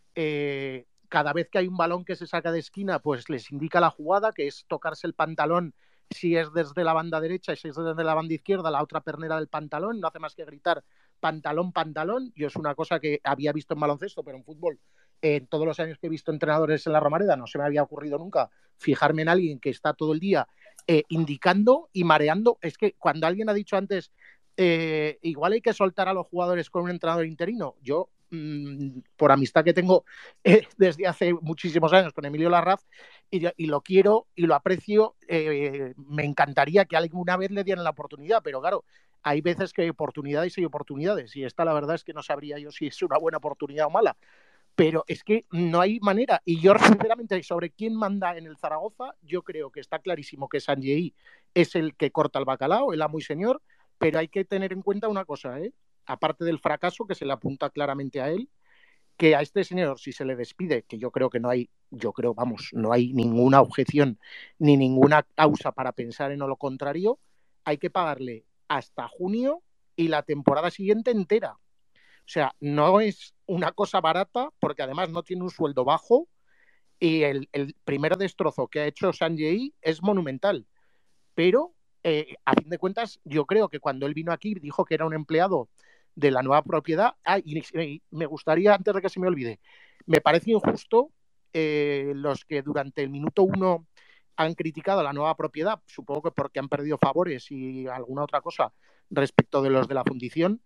Eh, cada vez que hay un balón que se saca de esquina, pues les indica la jugada, que es tocarse el pantalón si es desde la banda derecha y si es desde la banda izquierda, la otra pernera del pantalón. No hace más que gritar pantalón, pantalón. Yo es una cosa que había visto en baloncesto, pero en fútbol, en todos los años que he visto entrenadores en la Romareda, no se me había ocurrido nunca fijarme en alguien que está todo el día eh, indicando y mareando. Es que cuando alguien ha dicho antes, eh, igual hay que soltar a los jugadores con un entrenador interino, yo, mmm, por amistad que tengo eh, desde hace muchísimos años con Emilio Larraz, y, y lo quiero y lo aprecio, eh, me encantaría que alguna vez le dieran la oportunidad, pero claro, hay veces que hay oportunidades y hay oportunidades, y esta la verdad es que no sabría yo si es una buena oportunidad o mala, pero es que no hay manera. Y yo, sinceramente, sobre quién manda en el Zaragoza, yo creo que está clarísimo que Sanjei es el que corta el bacalao, el amo y señor, pero hay que tener en cuenta una cosa, ¿eh? Aparte del fracaso que se le apunta claramente a él, que a este señor, si se le despide, que yo creo que no hay, yo creo, vamos, no hay ninguna objeción ni ninguna causa para pensar en lo contrario, hay que pagarle hasta junio y la temporada siguiente entera. O sea, no es una cosa barata, porque además no tiene un sueldo bajo, y el, el primer destrozo que ha hecho Sanjei es monumental. Pero, eh, a fin de cuentas, yo creo que cuando él vino aquí dijo que era un empleado de la nueva propiedad. Ah, y, y me gustaría, antes de que se me olvide, me parece injusto eh, los que durante el minuto uno han criticado a la nueva propiedad, supongo que porque han perdido favores y alguna otra cosa respecto de los de la fundición,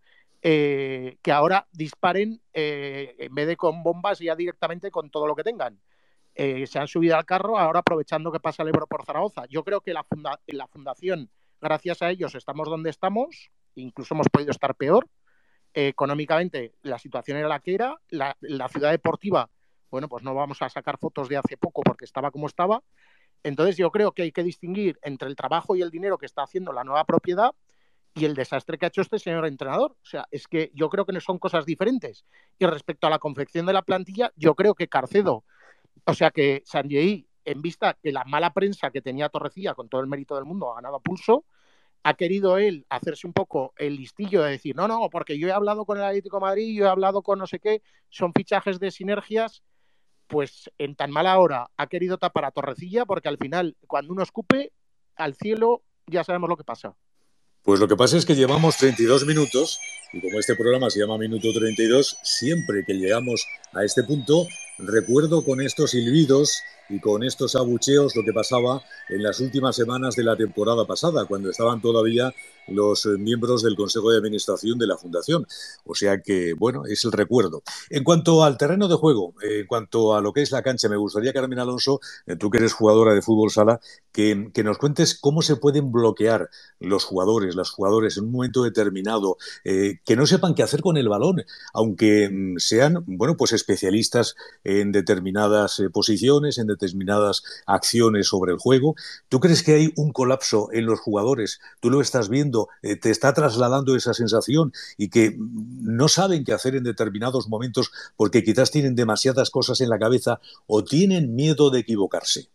eh, que ahora disparen eh, en vez de con bombas ya directamente con todo lo que tengan. Eh, se han subido al carro ahora aprovechando que pasa el Ebro por Zaragoza. Yo creo que la, funda la fundación, gracias a ellos, estamos donde estamos, incluso hemos podido estar peor. Eh, económicamente la situación era la que era, la, la ciudad deportiva, bueno, pues no vamos a sacar fotos de hace poco porque estaba como estaba. Entonces yo creo que hay que distinguir entre el trabajo y el dinero que está haciendo la nueva propiedad y el desastre que ha hecho este señor entrenador. O sea, es que yo creo que no son cosas diferentes. Y respecto a la confección de la plantilla, yo creo que Carcedo, o sea que Sanjei, en vista que la mala prensa que tenía Torrecilla, con todo el mérito del mundo, ha ganado a pulso, ha querido él hacerse un poco el listillo de decir, no, no, porque yo he hablado con el Atlético de Madrid, yo he hablado con no sé qué, son fichajes de sinergias. Pues en tan mala hora ha querido tapar a Torrecilla, porque al final, cuando uno escupe al cielo, ya sabemos lo que pasa. Pues lo que pasa es que llevamos treinta y dos minutos y como este programa se llama Minuto treinta y dos, siempre que llegamos a este punto, recuerdo con estos silbidos y con estos abucheos lo que pasaba en las últimas semanas de la temporada pasada, cuando estaban todavía los miembros del Consejo de Administración de la Fundación. O sea que, bueno, es el recuerdo. En cuanto al terreno de juego, en cuanto a lo que es la cancha, me gustaría, Carmen Alonso, tú que eres jugadora de fútbol sala, que, que nos cuentes cómo se pueden bloquear los jugadores, las jugadoras en un momento determinado, eh, que no sepan qué hacer con el balón, aunque mm, sean, bueno, pues especialistas en determinadas eh, posiciones, en determinadas acciones sobre el juego. ¿Tú crees que hay un colapso en los jugadores? ¿Tú lo estás viendo? Eh, ¿Te está trasladando esa sensación y que no saben qué hacer en determinados momentos porque quizás tienen demasiadas cosas en la cabeza o tienen miedo de equivocarse?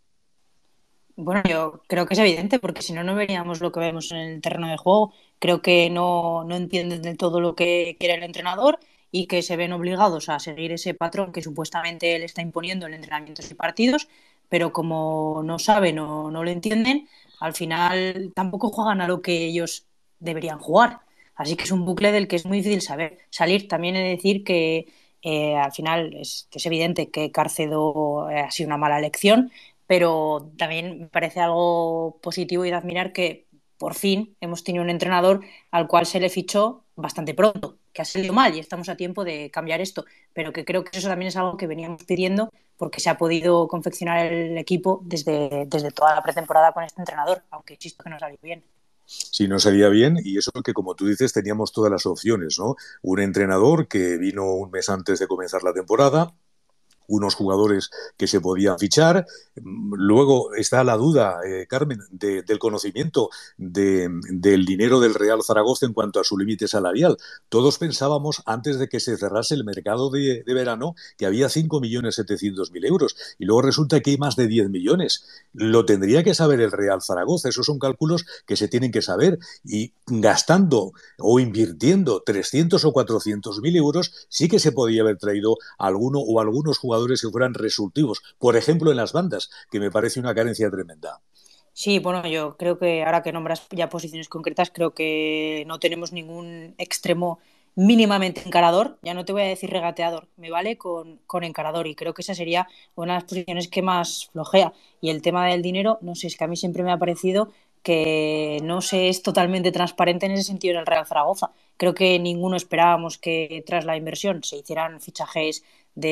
Bueno, yo creo que es evidente, porque si no, no veríamos lo que vemos en el terreno de juego. Creo que no, no entienden del todo lo que quiere el entrenador y que se ven obligados a seguir ese patrón que supuestamente él está imponiendo en entrenamientos y partidos, pero como no saben o no lo entienden, al final tampoco juegan a lo que ellos deberían jugar. Así que es un bucle del que es muy difícil saber salir. También he de decir que eh, al final es, es evidente que Carcedo ha sido una mala elección, pero también me parece algo positivo y de admirar que por fin hemos tenido un entrenador al cual se le fichó bastante pronto, que ha salido mal y estamos a tiempo de cambiar esto, pero que creo que eso también es algo que veníamos pidiendo porque se ha podido confeccionar el equipo desde, desde toda la pretemporada con este entrenador, aunque insisto que no salió bien. Sí, no salía bien, y eso que, como tú dices, teníamos todas las opciones, ¿no? Un entrenador que vino un mes antes de comenzar la temporada, unos jugadores que se podían fichar. Luego está la duda, eh, Carmen, de, del conocimiento de, del dinero del Real Zaragoza en cuanto a su límite salarial. Todos pensábamos, antes de que se cerrase el mercado de, de verano, que había cinco millones setecientos mil euros y luego resulta que hay más de diez millones. Lo tendría que saber el Real Zaragoza. Esos son cálculos que se tienen que saber, y gastando o invirtiendo trescientos o cuatrocientos mil euros sí que se podía haber traído alguno o algunos jugadores que fueran resultivos, por ejemplo en las bandas, que me parece una carencia tremenda. Sí, bueno, yo creo que ahora que nombras ya posiciones concretas, creo que no tenemos ningún extremo mínimamente encarador. Ya no te voy a decir regateador, me vale con, con encarador, y creo que esa sería una de las posiciones que más flojea. Y el tema del dinero, no sé, es que a mí siempre me ha parecido que no se es totalmente transparente en ese sentido en el Real Zaragoza. Creo que ninguno esperábamos que tras la inversión se hicieran fichajes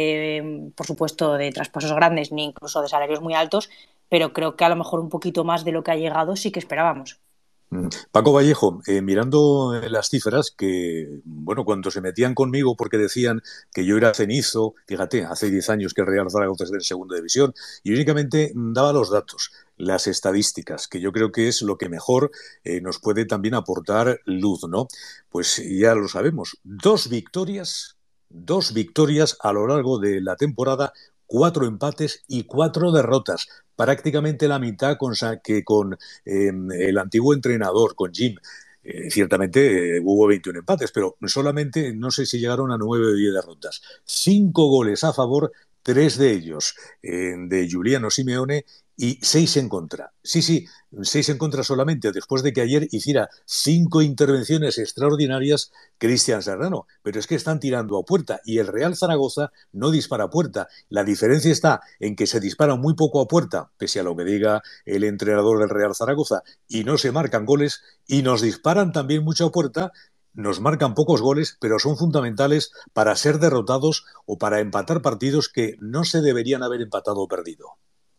de, por supuesto, de traspasos grandes, ni incluso de salarios muy altos, pero creo que a lo mejor un poquito más de lo que ha llegado sí que esperábamos. Paco Vallejo, eh, mirando las cifras que, bueno, cuando se metían conmigo porque decían que yo era cenizo, fíjate, hace diez años que el Real Zaragoza es de segunda división, y únicamente daba los datos, las estadísticas, que yo creo que es lo que mejor eh, nos puede también aportar luz, ¿no? Pues ya lo sabemos, dos victorias, dos victorias a lo largo de la temporada, cuatro empates y cuatro derrotas, prácticamente la mitad con, que con eh, el antiguo entrenador, con Jim. Eh, ciertamente eh, hubo veintiún empates, pero solamente no sé si llegaron a nueve o diez derrotas. Cinco goles a favor, tres de ellos eh, de Giuliano Simeone y seis en contra. Sí, sí, seis en contra solamente, después de que ayer hiciera cinco intervenciones extraordinarias Cristian Serrano. Pero es que están tirando a puerta y el Real Zaragoza no dispara a puerta. La diferencia está en que se dispara muy poco a puerta, pese a lo que diga el entrenador del Real Zaragoza, y no se marcan goles, y nos disparan también mucho a puerta. Nos marcan pocos goles, pero son fundamentales para ser derrotados o para empatar partidos que no se deberían haber empatado o perdido.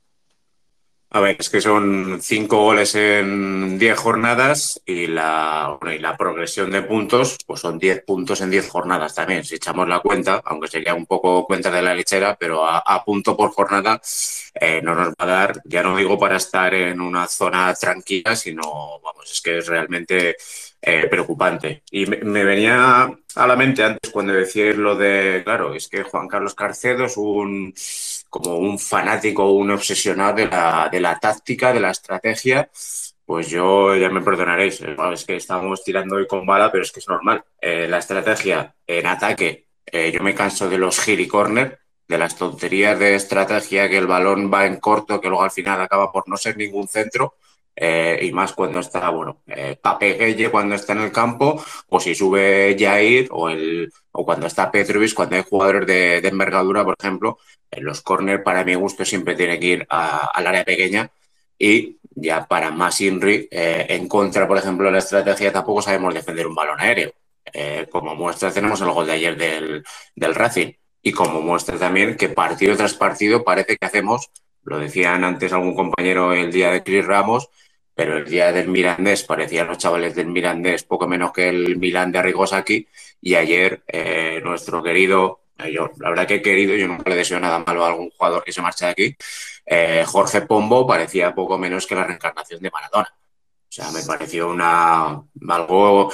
A ver, es que son cinco goles en diez jornadas y la, bueno, y la progresión de puntos, pues son diez puntos en diez jornadas también. Si echamos la cuenta, aunque sería un poco cuenta de la lechera, pero a, a punto por jornada eh, no nos va a dar, ya no digo para estar en una zona tranquila, sino, vamos, es que es realmente eh, preocupante. Y me, me venía a la mente antes cuando decíais lo de, claro, es que Juan Carlos Carcedo es un... como un fanático, un obsesionado de la, de la táctica, de la estrategia, pues yo ya me perdonaréis. Es que estamos tirando hoy con bala, pero es que es normal. Eh, la estrategia en ataque, eh, yo me canso de los giri corner, de las tonterías de estrategia, que el balón va en corto, que luego al final acaba por no ser ningún centro. Eh, y más cuando está, bueno, eh, Pape Gueye cuando está en el campo, o si sube Jair, o, el, o cuando está Petrovic, cuando hay jugadores de, de envergadura, por ejemplo. En los córner, para mi gusto, siempre tiene que ir a, al área pequeña. Y ya para más Inri, eh, en contra, por ejemplo, de la estrategia, tampoco sabemos defender un balón aéreo. Eh, como muestra tenemos el gol de ayer del, del Racing. Y como muestra también que partido tras partido parece que hacemos, lo decían antes algún compañero el día de Cris Ramos, pero el día del Mirandés parecían los chavales del Mirandés poco menos que el Milán de Arrigosaki, y ayer eh, nuestro querido, eh, yo la verdad que he querido, yo nunca le deseo nada malo a algún jugador que se marche de aquí, eh, Jorge Pombo parecía poco menos que la reencarnación de Maradona. O sea, me pareció una algo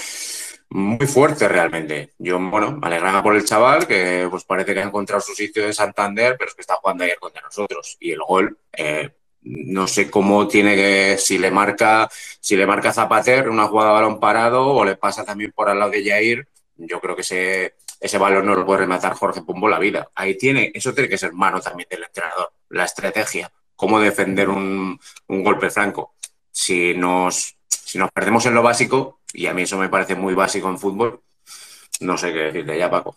muy fuerte realmente. Yo, bueno, me alegraba por el chaval, que pues parece que ha encontrado su sitio de Santander, pero es que está jugando ayer contra nosotros. Y el gol... Eh, no sé cómo tiene que, si le marca, si le marca Zapater una jugada de balón parado o le pasa también por al lado de Jair, yo creo que ese, ese balón no lo puede rematar Jorge Pombo la vida. Ahí tiene, eso tiene que ser mano también del entrenador, la estrategia, cómo defender un, un golpe franco. Si nos, si nos perdemos en lo básico, y a mí eso me parece muy básico en fútbol, no sé qué decirte ya, Paco.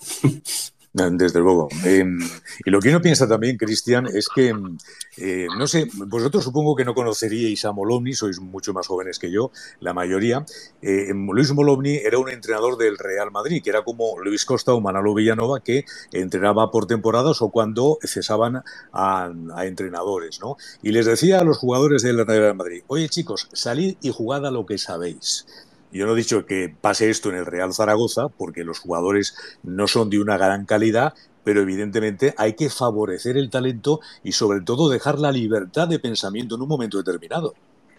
Desde luego. Eh, y lo que uno piensa también, Cristian, es que, eh, no sé, vosotros supongo que no conoceríais a Molomni, sois mucho más jóvenes que yo, la mayoría. Eh, Luis Molomni era un entrenador del Real Madrid, que era como Luis Costa o Manolo Villanova, que entrenaba por temporadas o cuando cesaban a, a entrenadores, ¿no? Y les decía a los jugadores del Real Madrid, oye chicos, salid y jugad a lo que sabéis. Yo no he dicho que pase esto en el Real Zaragoza, porque los jugadores no son de una gran calidad, pero evidentemente hay que favorecer el talento y sobre todo dejar la libertad de pensamiento en un momento determinado.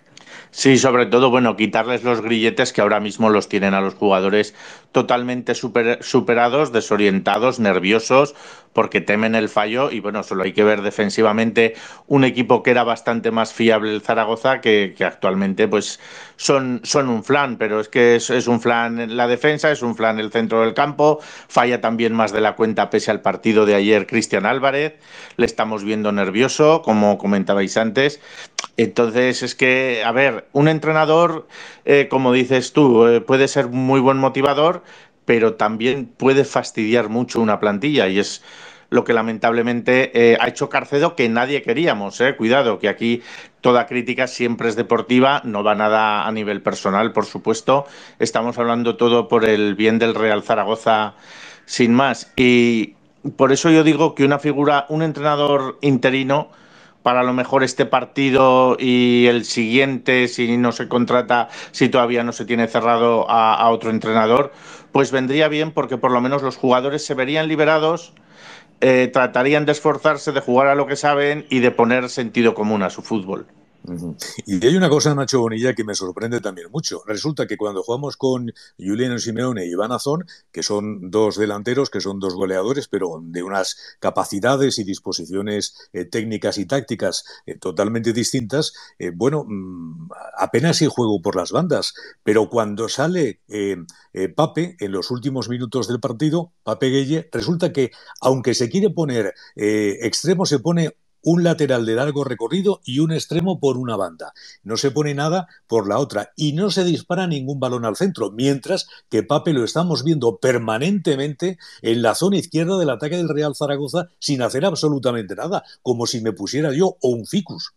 Sí, sobre todo, bueno, quitarles los grilletes que ahora mismo los tienen a los jugadores totalmente super, superados, desorientados, nerviosos, porque temen el fallo y bueno, solo hay que ver defensivamente un equipo que era bastante más fiable el Zaragoza que, que actualmente pues son, son un flan, pero es que es, es un flan en la defensa, es un flan en el centro del campo, falla también más de la cuenta pese al partido de ayer Cristian Álvarez, le estamos viendo nervioso, como comentabais antes. Entonces, es que, a ver, un entrenador, eh, como dices tú, eh, puede ser muy buen motivador, pero también puede fastidiar mucho una plantilla y es lo que lamentablemente eh, ha hecho Carcedo, que nadie queríamos. Eh. Cuidado, que aquí toda crítica siempre es deportiva, no va nada a nivel personal, por supuesto. Estamos hablando todo por el bien del Real Zaragoza, sin más. Y por eso yo digo que una figura, un entrenador interino, para a lo mejor este partido y el siguiente, si no se contrata, si todavía no se tiene cerrado a, a otro entrenador, pues vendría bien porque por lo menos los jugadores se verían liberados, eh, tratarían de esforzarse, de jugar a lo que saben y de poner sentido común a su fútbol. Uh-huh. Y hay una cosa, Nacho Bonilla, que me sorprende también mucho. Resulta que cuando jugamos con Juliano Simeone y Iván Azón, que son dos delanteros, que son dos goleadores, pero de unas capacidades y disposiciones eh, técnicas y tácticas eh, totalmente distintas, eh, bueno, mmm, apenas sí juego por las bandas, pero cuando sale eh, eh, Pape en los últimos minutos del partido, Pape Gueye, resulta que aunque se quiere poner eh, extremo, se pone un lateral de largo recorrido y un extremo por una banda. No se pone nada por la otra y no se dispara ningún balón al centro, mientras que Pape lo estamos viendo permanentemente en la zona izquierda del ataque del Real Zaragoza sin hacer absolutamente nada, como si me pusiera yo o un ficus.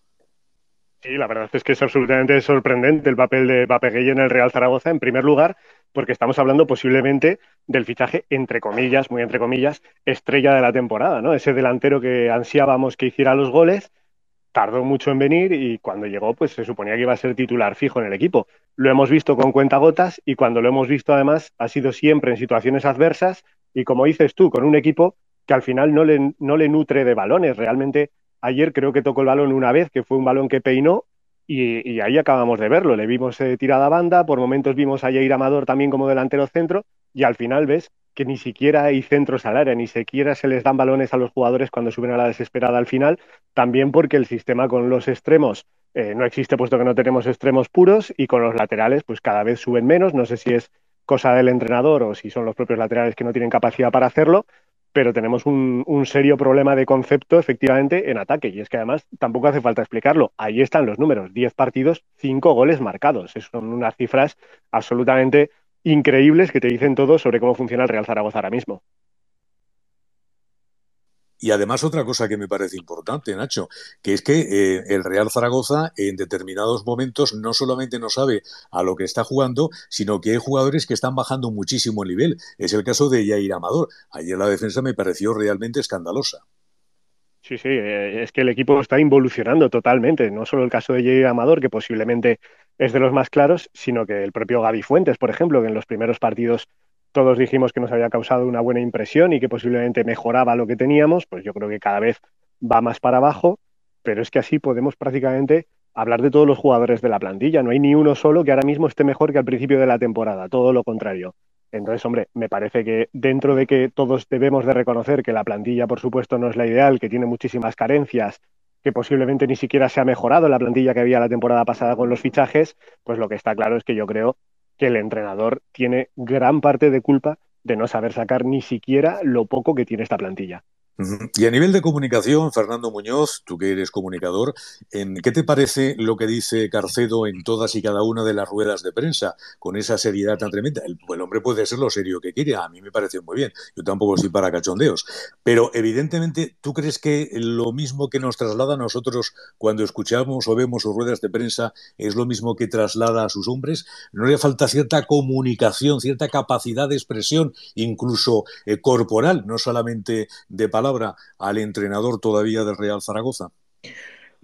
Sí, la verdad es que es absolutamente sorprendente el papel de Pape Gueye en el Real Zaragoza, en primer lugar, porque estamos hablando posiblemente del fichaje, entre comillas, muy entre comillas, estrella de la temporada, ¿no? Ese delantero que ansiábamos que hiciera los goles, tardó mucho en venir y cuando llegó, pues se suponía que iba a ser titular fijo en el equipo. Lo hemos visto con cuentagotas y cuando lo hemos visto, además, ha sido siempre en situaciones adversas y, como dices tú, con un equipo que al final no le, no le nutre de balones. Realmente, ayer creo que tocó el balón una vez, que fue un balón que peinó, y, y ahí acabamos de verlo. Le vimos eh, tirada a banda, por momentos vimos a Jair Amador también como delantero centro, y al final ves que ni siquiera hay centros al área, ni siquiera se les dan balones a los jugadores cuando suben a la desesperada al final, también porque el sistema con los extremos eh, no existe, puesto que no tenemos extremos puros, y con los laterales pues cada vez suben menos. No sé si es cosa del entrenador o si son los propios laterales que no tienen capacidad para hacerlo, pero tenemos un, un serio problema de concepto, efectivamente, en ataque. Y es que además tampoco hace falta explicarlo. Ahí están los números: diez partidos, cinco goles marcados. Son unas cifras absolutamente increíbles que te dicen todo sobre cómo funciona el Real Zaragoza ahora mismo. Y además otra cosa que me parece importante, Nacho, que es que eh, el Real Zaragoza en determinados momentos no solamente no sabe a lo que está jugando, sino que hay jugadores que están bajando muchísimo el nivel. Es el caso de Jair Amador. Ayer la defensa me pareció realmente escandalosa. Sí, sí, eh, es que el equipo está involucionando totalmente. No solo el caso de Jair Amador, que posiblemente es de los más claros, sino que el propio Gaby Fuentes, por ejemplo, que en los primeros partidos todos dijimos que nos había causado una buena impresión y que posiblemente mejoraba lo que teníamos, pues yo creo que cada vez va más para abajo, pero es que así podemos prácticamente hablar de todos los jugadores de la plantilla. No hay ni uno solo que ahora mismo esté mejor que al principio de la temporada, todo lo contrario. Entonces, hombre, me parece que dentro de que todos debemos de reconocer que la plantilla, por supuesto, no es la ideal, que tiene muchísimas carencias, que posiblemente ni siquiera se ha mejorado la plantilla que había la temporada pasada con los fichajes, pues lo que está claro es que yo creo que el entrenador tiene gran parte de culpa de no saber sacar ni siquiera lo poco que tiene esta plantilla. Y a nivel de comunicación, Fernando Muñoz, tú que eres comunicador, ¿qué te parece lo que dice Carcedo en todas y cada una de las ruedas de prensa con esa seriedad tan tremenda? El, el hombre puede ser lo serio que quiere, a mí me parece muy bien, yo tampoco estoy para cachondeos, pero evidentemente, ¿tú crees que lo mismo que nos traslada a nosotros cuando escuchamos o vemos sus ruedas de prensa es lo mismo que traslada a sus hombres? ¿No le falta cierta comunicación, cierta capacidad de expresión, incluso eh, corporal, no solamente de palabra, al entrenador todavía del Real Zaragoza?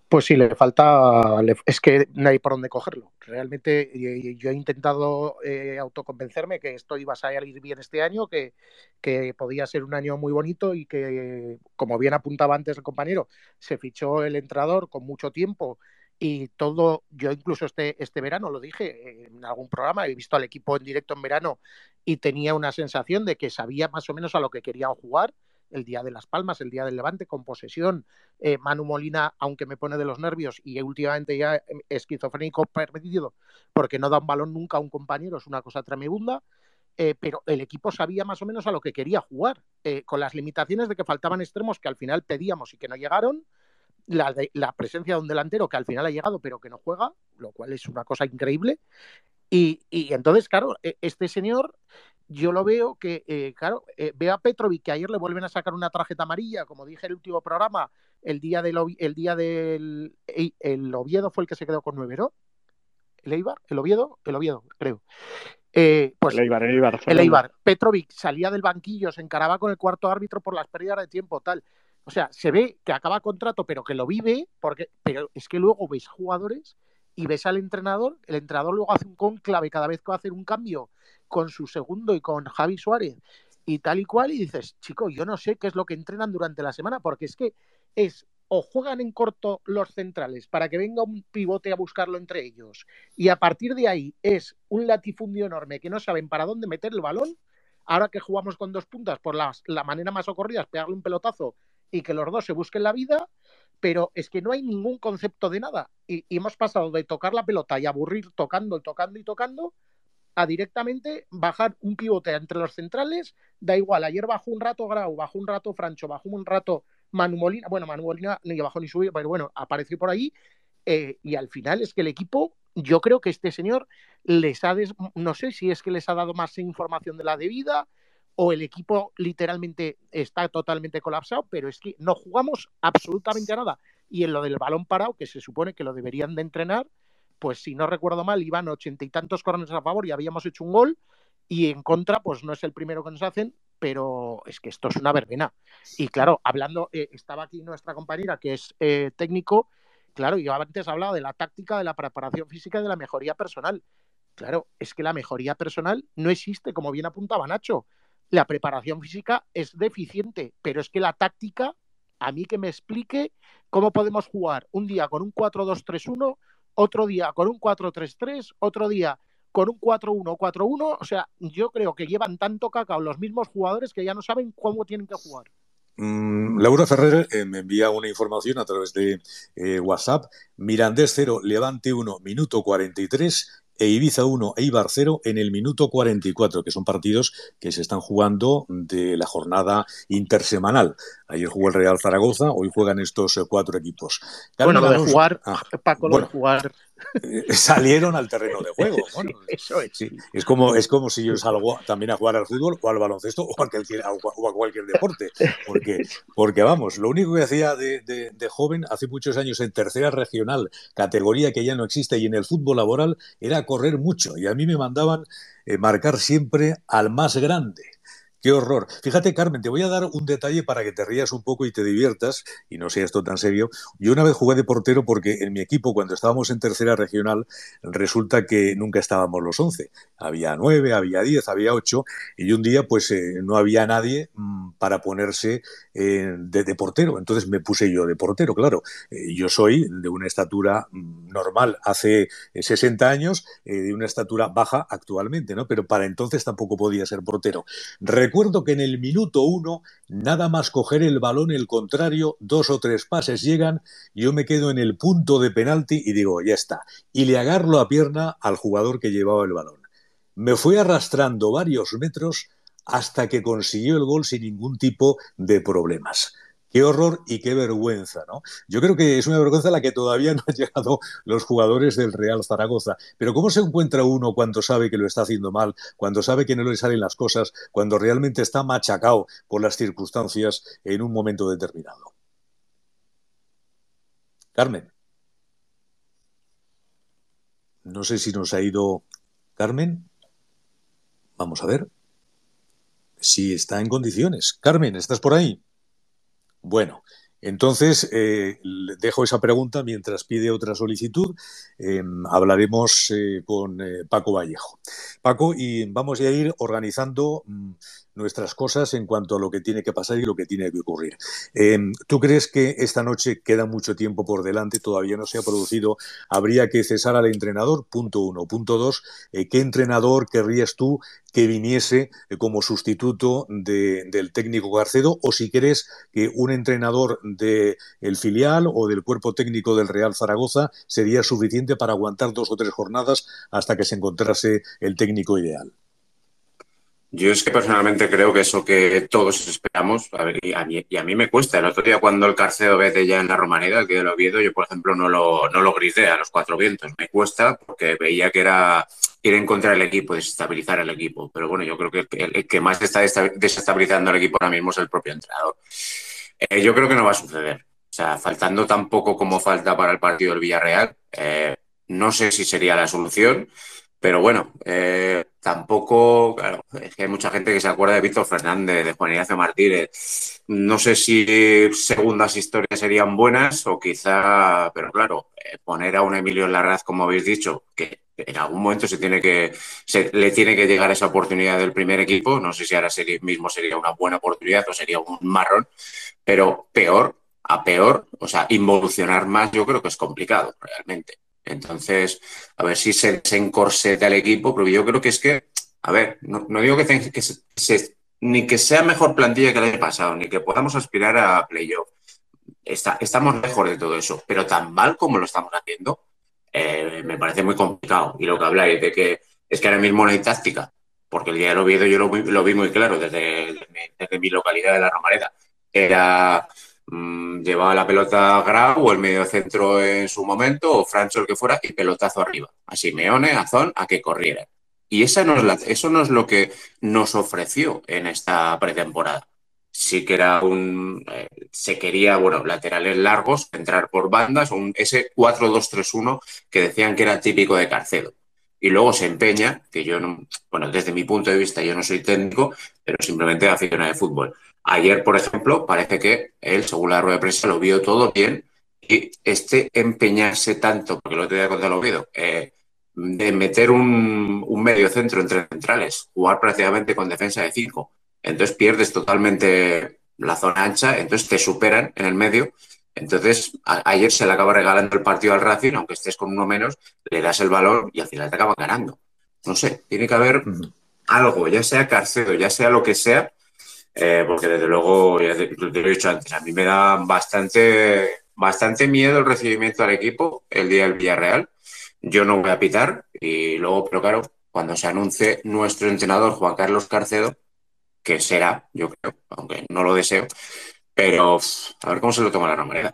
Pues sí, le falta, le, es que no hay por dónde cogerlo. Realmente yo he intentado eh, autoconvencerme que esto iba a salir bien este año, que, que podía ser un año muy bonito y que, como bien apuntaba antes el compañero, se fichó el entrenador con mucho tiempo y todo. Yo incluso este, este verano lo dije en algún programa, he visto al equipo en directo en verano y tenía una sensación de que sabía más o menos a lo que querían jugar. El día de Las Palmas, el día del Levante, con posesión. Eh, Manu Molina, aunque me pone de los nervios y últimamente ya esquizofrénico perdido, porque no da un balón nunca a un compañero, es una cosa tremenda, eh, pero el equipo sabía más o menos a lo que quería jugar, eh, con las limitaciones de que faltaban extremos que al final pedíamos y que no llegaron, la, de, la presencia de un delantero que al final ha llegado pero que no juega, lo cual es una cosa increíble. Y, y entonces, claro, este señor, yo lo veo que, eh, claro, eh, veo a Petrovic, que ayer le vuelven a sacar una tarjeta amarilla, como dije en el último programa, el día del, el día del el Oviedo fue el que se quedó con nueve, ¿no? ¿El Eibar? ¿El Oviedo? El Oviedo, creo. Eh, pues el Eibar, el Eibar. El Eibar. Petrovic salía del banquillo, se encaraba con el cuarto árbitro por las pérdidas de tiempo, tal. O sea, se ve que acaba contrato, pero que lo vive, porque, pero es que luego veis jugadores y ves al entrenador, el entrenador luego hace un conclave cada vez que va a hacer un cambio con su segundo y con Javi Suárez y tal y cual, y dices, chico, yo no sé qué es lo que entrenan durante la semana, porque es que es o juegan en corto los centrales para que venga un pivote a buscarlo entre ellos, y a partir de ahí es un latifundio enorme que no saben para dónde meter el balón. Ahora que jugamos con dos puntas, por la, la manera más ocurrida es pegarle un pelotazo y que los dos se busquen la vida, pero es que no hay ningún concepto de nada. Y, y hemos pasado de tocar la pelota y aburrir tocando y tocando y tocando a directamente bajar un pivote entre los centrales. Da igual, ayer bajó un rato Grau, bajó un rato Francho, bajó un rato Manu Molina. Bueno, Manu Molina ni bajó ni subió, pero bueno, apareció por ahí. Eh, y al final es que el equipo, yo creo que este señor les ha, des... no sé si es que les ha dado más información de la debida o el equipo literalmente está totalmente colapsado, pero es que no jugamos absolutamente a nada. Y en lo del balón parado, que se supone que lo deberían de entrenar, pues si no recuerdo mal, iban ochenta y tantos corners a favor y habíamos hecho un gol, y en contra, pues no es el primero que nos hacen, pero es que esto es una verbena. Y claro, hablando, eh, estaba aquí nuestra compañera que es eh, técnico. Claro, yo antes hablaba de la táctica, de la preparación física y de la mejoría personal. Claro, es que la mejoría personal no existe, como bien apuntaba Nacho. La preparación física es deficiente, pero es que la táctica, a mí que me explique cómo podemos jugar un día con un cuatro dos tres uno, otro día con un cuatro tres tres, otro día con un cuatro uno cuatro uno. O sea, yo creo que llevan tanto cacao los mismos jugadores que ya no saben cómo tienen que jugar. Mm, Laura Ferrer eh, me envía una información a través de eh, WhatsApp. Mirandés cero, Levante uno, minuto cuarenta y tres, e Ibiza uno, Eibar cero en el minuto cuarenta y cuatro, que son partidos que se están jugando de la jornada intersemanal. Ayer jugó el Real Zaragoza, hoy juegan estos eh, cuatro equipos. Carmen bueno, lo de jugar, ah, Paco, bueno, lo de jugar... salieron al terreno de juego. Bueno, sí, eso es. Sí, es, como, es como si yo salgo también a jugar al fútbol o al baloncesto o a cualquier, o a cualquier deporte. Porque, porque, vamos, lo único que hacía de, de, de joven, hace muchos años en tercera regional, categoría que ya no existe, y en el fútbol laboral, era correr mucho. Y a mí me mandaban eh, marcar siempre al más grande. ¡Qué horror! Fíjate, Carmen, te voy a dar un detalle para que te rías un poco y te diviertas, y no sea esto tan serio. Yo una vez jugué de portero porque en mi equipo, cuando estábamos en tercera regional, resulta que nunca estábamos los once. Había nueve, había diez, había ocho, y un día pues eh, no había nadie mmm, para ponerse eh, de, de portero. Entonces me puse yo de portero, claro. Eh, yo soy de una estatura mmm, normal hace eh, sesenta años, eh, de una estatura baja actualmente, ¿no? Pero para entonces tampoco podía ser portero. Recuerdo que en el minuto uno, nada más coger el balón, el contrario, dos o tres pases llegan, yo me quedo en el punto de penalti y digo, ya está. Y le agarro la pierna al jugador que llevaba el balón. Me fui arrastrando varios metros hasta que consiguió el gol sin ningún tipo de problemas. Qué horror y qué vergüenza, ¿no? Yo creo que es una vergüenza a la que todavía no han llegado los jugadores del Real Zaragoza. Pero ¿cómo se encuentra uno cuando sabe que lo está haciendo mal, cuando sabe que no le salen las cosas, cuando realmente está machacado por las circunstancias en un momento determinado? Carmen. No sé si nos ha ido Carmen. Vamos a ver si está en condiciones. Carmen, ¿estás por ahí? Bueno, Entonces, eh, dejo esa pregunta mientras pide otra solicitud. Eh, hablaremos eh, con eh, Paco Vallejo. Paco, y vamos a ir organizando mm, nuestras cosas en cuanto a lo que tiene que pasar y lo que tiene que ocurrir. Eh, ¿Tú crees que esta noche queda mucho tiempo por delante? Todavía no se ha producido. ¿Habría que cesar al entrenador? Punto uno. Punto dos, eh, ¿qué entrenador querrías tú que viniese eh, como sustituto de, del técnico Garcedo? O si crees que un entrenador del filial o del cuerpo técnico del Real Zaragoza sería suficiente para aguantar dos o tres jornadas hasta que se encontrase el técnico ideal. Yo es que personalmente creo que eso que todos esperamos, a ver, y a mí, y a mí me cuesta. El otro día cuando el Carcedo vete ya en la Romareda, el que lo Oviedo, yo por ejemplo no lo, no lo grité a los cuatro vientos. Me cuesta porque veía que era ir en contra del equipo, desestabilizar el equipo. Pero bueno, yo creo que el, el que más está desestabilizando el equipo ahora mismo es el propio entrenador. Eh, yo creo que no va a suceder. O sea, faltando tan poco como falta para el partido del Villarreal, eh, no sé si sería la solución. Pero bueno, eh, tampoco, claro, es que hay mucha gente que se acuerda de Víctor Fernández, de Juan Ignacio Martínez. No sé si segundas historias serían buenas o quizá, pero claro, eh, poner a un Emilio Larraz, como habéis dicho, que en algún momento se tiene que, se, le tiene que llegar esa oportunidad del primer equipo. No sé si ahora sería, mismo sería una buena oportunidad o sería un marrón, pero peor, a peor, o sea, involucionar más yo creo que es complicado realmente. Entonces, a ver si se, se encorseta el equipo, porque yo creo que es que, a ver, no, no digo que, te, que se, se, ni que sea mejor plantilla que el año pasado, ni que podamos aspirar a playoff. Está, estamos lejos de todo eso, pero tan mal como lo estamos haciendo, eh, me parece muy complicado. Y lo que habláis de que es que ahora mismo no hay táctica, porque el día del Oviedo yo lo, lo vi muy claro desde, desde mi localidad de la Romareda. Era... llevaba la pelota Grau o el mediocentro en su momento, o Francho el que fuera, y pelotazo arriba. A Simeone, a Zon, a que corriera. Y esa no es la, eso no es lo que nos ofreció en esta pretemporada. Sí que era un... Eh, se quería, bueno, laterales largos, entrar por bandas, un, ese cuatro dos tres uno que decían que era típico de Carcedo. Y luego se empeña, que yo no... Bueno, desde mi punto de vista yo no soy técnico, pero simplemente aficionado de fútbol. Ayer, por ejemplo, parece que él, según la rueda de prensa, lo vio todo bien y este empeñarse tanto, porque lo otro día cuando lo vio, eh, de meter un, un medio centro entre centrales, jugar prácticamente con defensa de cinco, entonces pierdes totalmente la zona ancha, entonces te superan en el medio. Entonces, a, ayer se le acaba regalando el partido al Racing, aunque estés con uno menos, le das el valor y al final te acaban ganando. No sé, tiene que haber uh-huh. algo, ya sea Carcedo, ya sea lo que sea, Eh, porque desde luego, ya te, te lo he dicho antes, a mí me da bastante, bastante miedo el recibimiento al equipo el día del Villarreal. Yo no voy a pitar y luego, pero claro, cuando se anuncie nuestro entrenador Juan Carlos Carcedo, que será, yo creo, aunque no lo deseo, pero a ver cómo se lo toma la Romareda.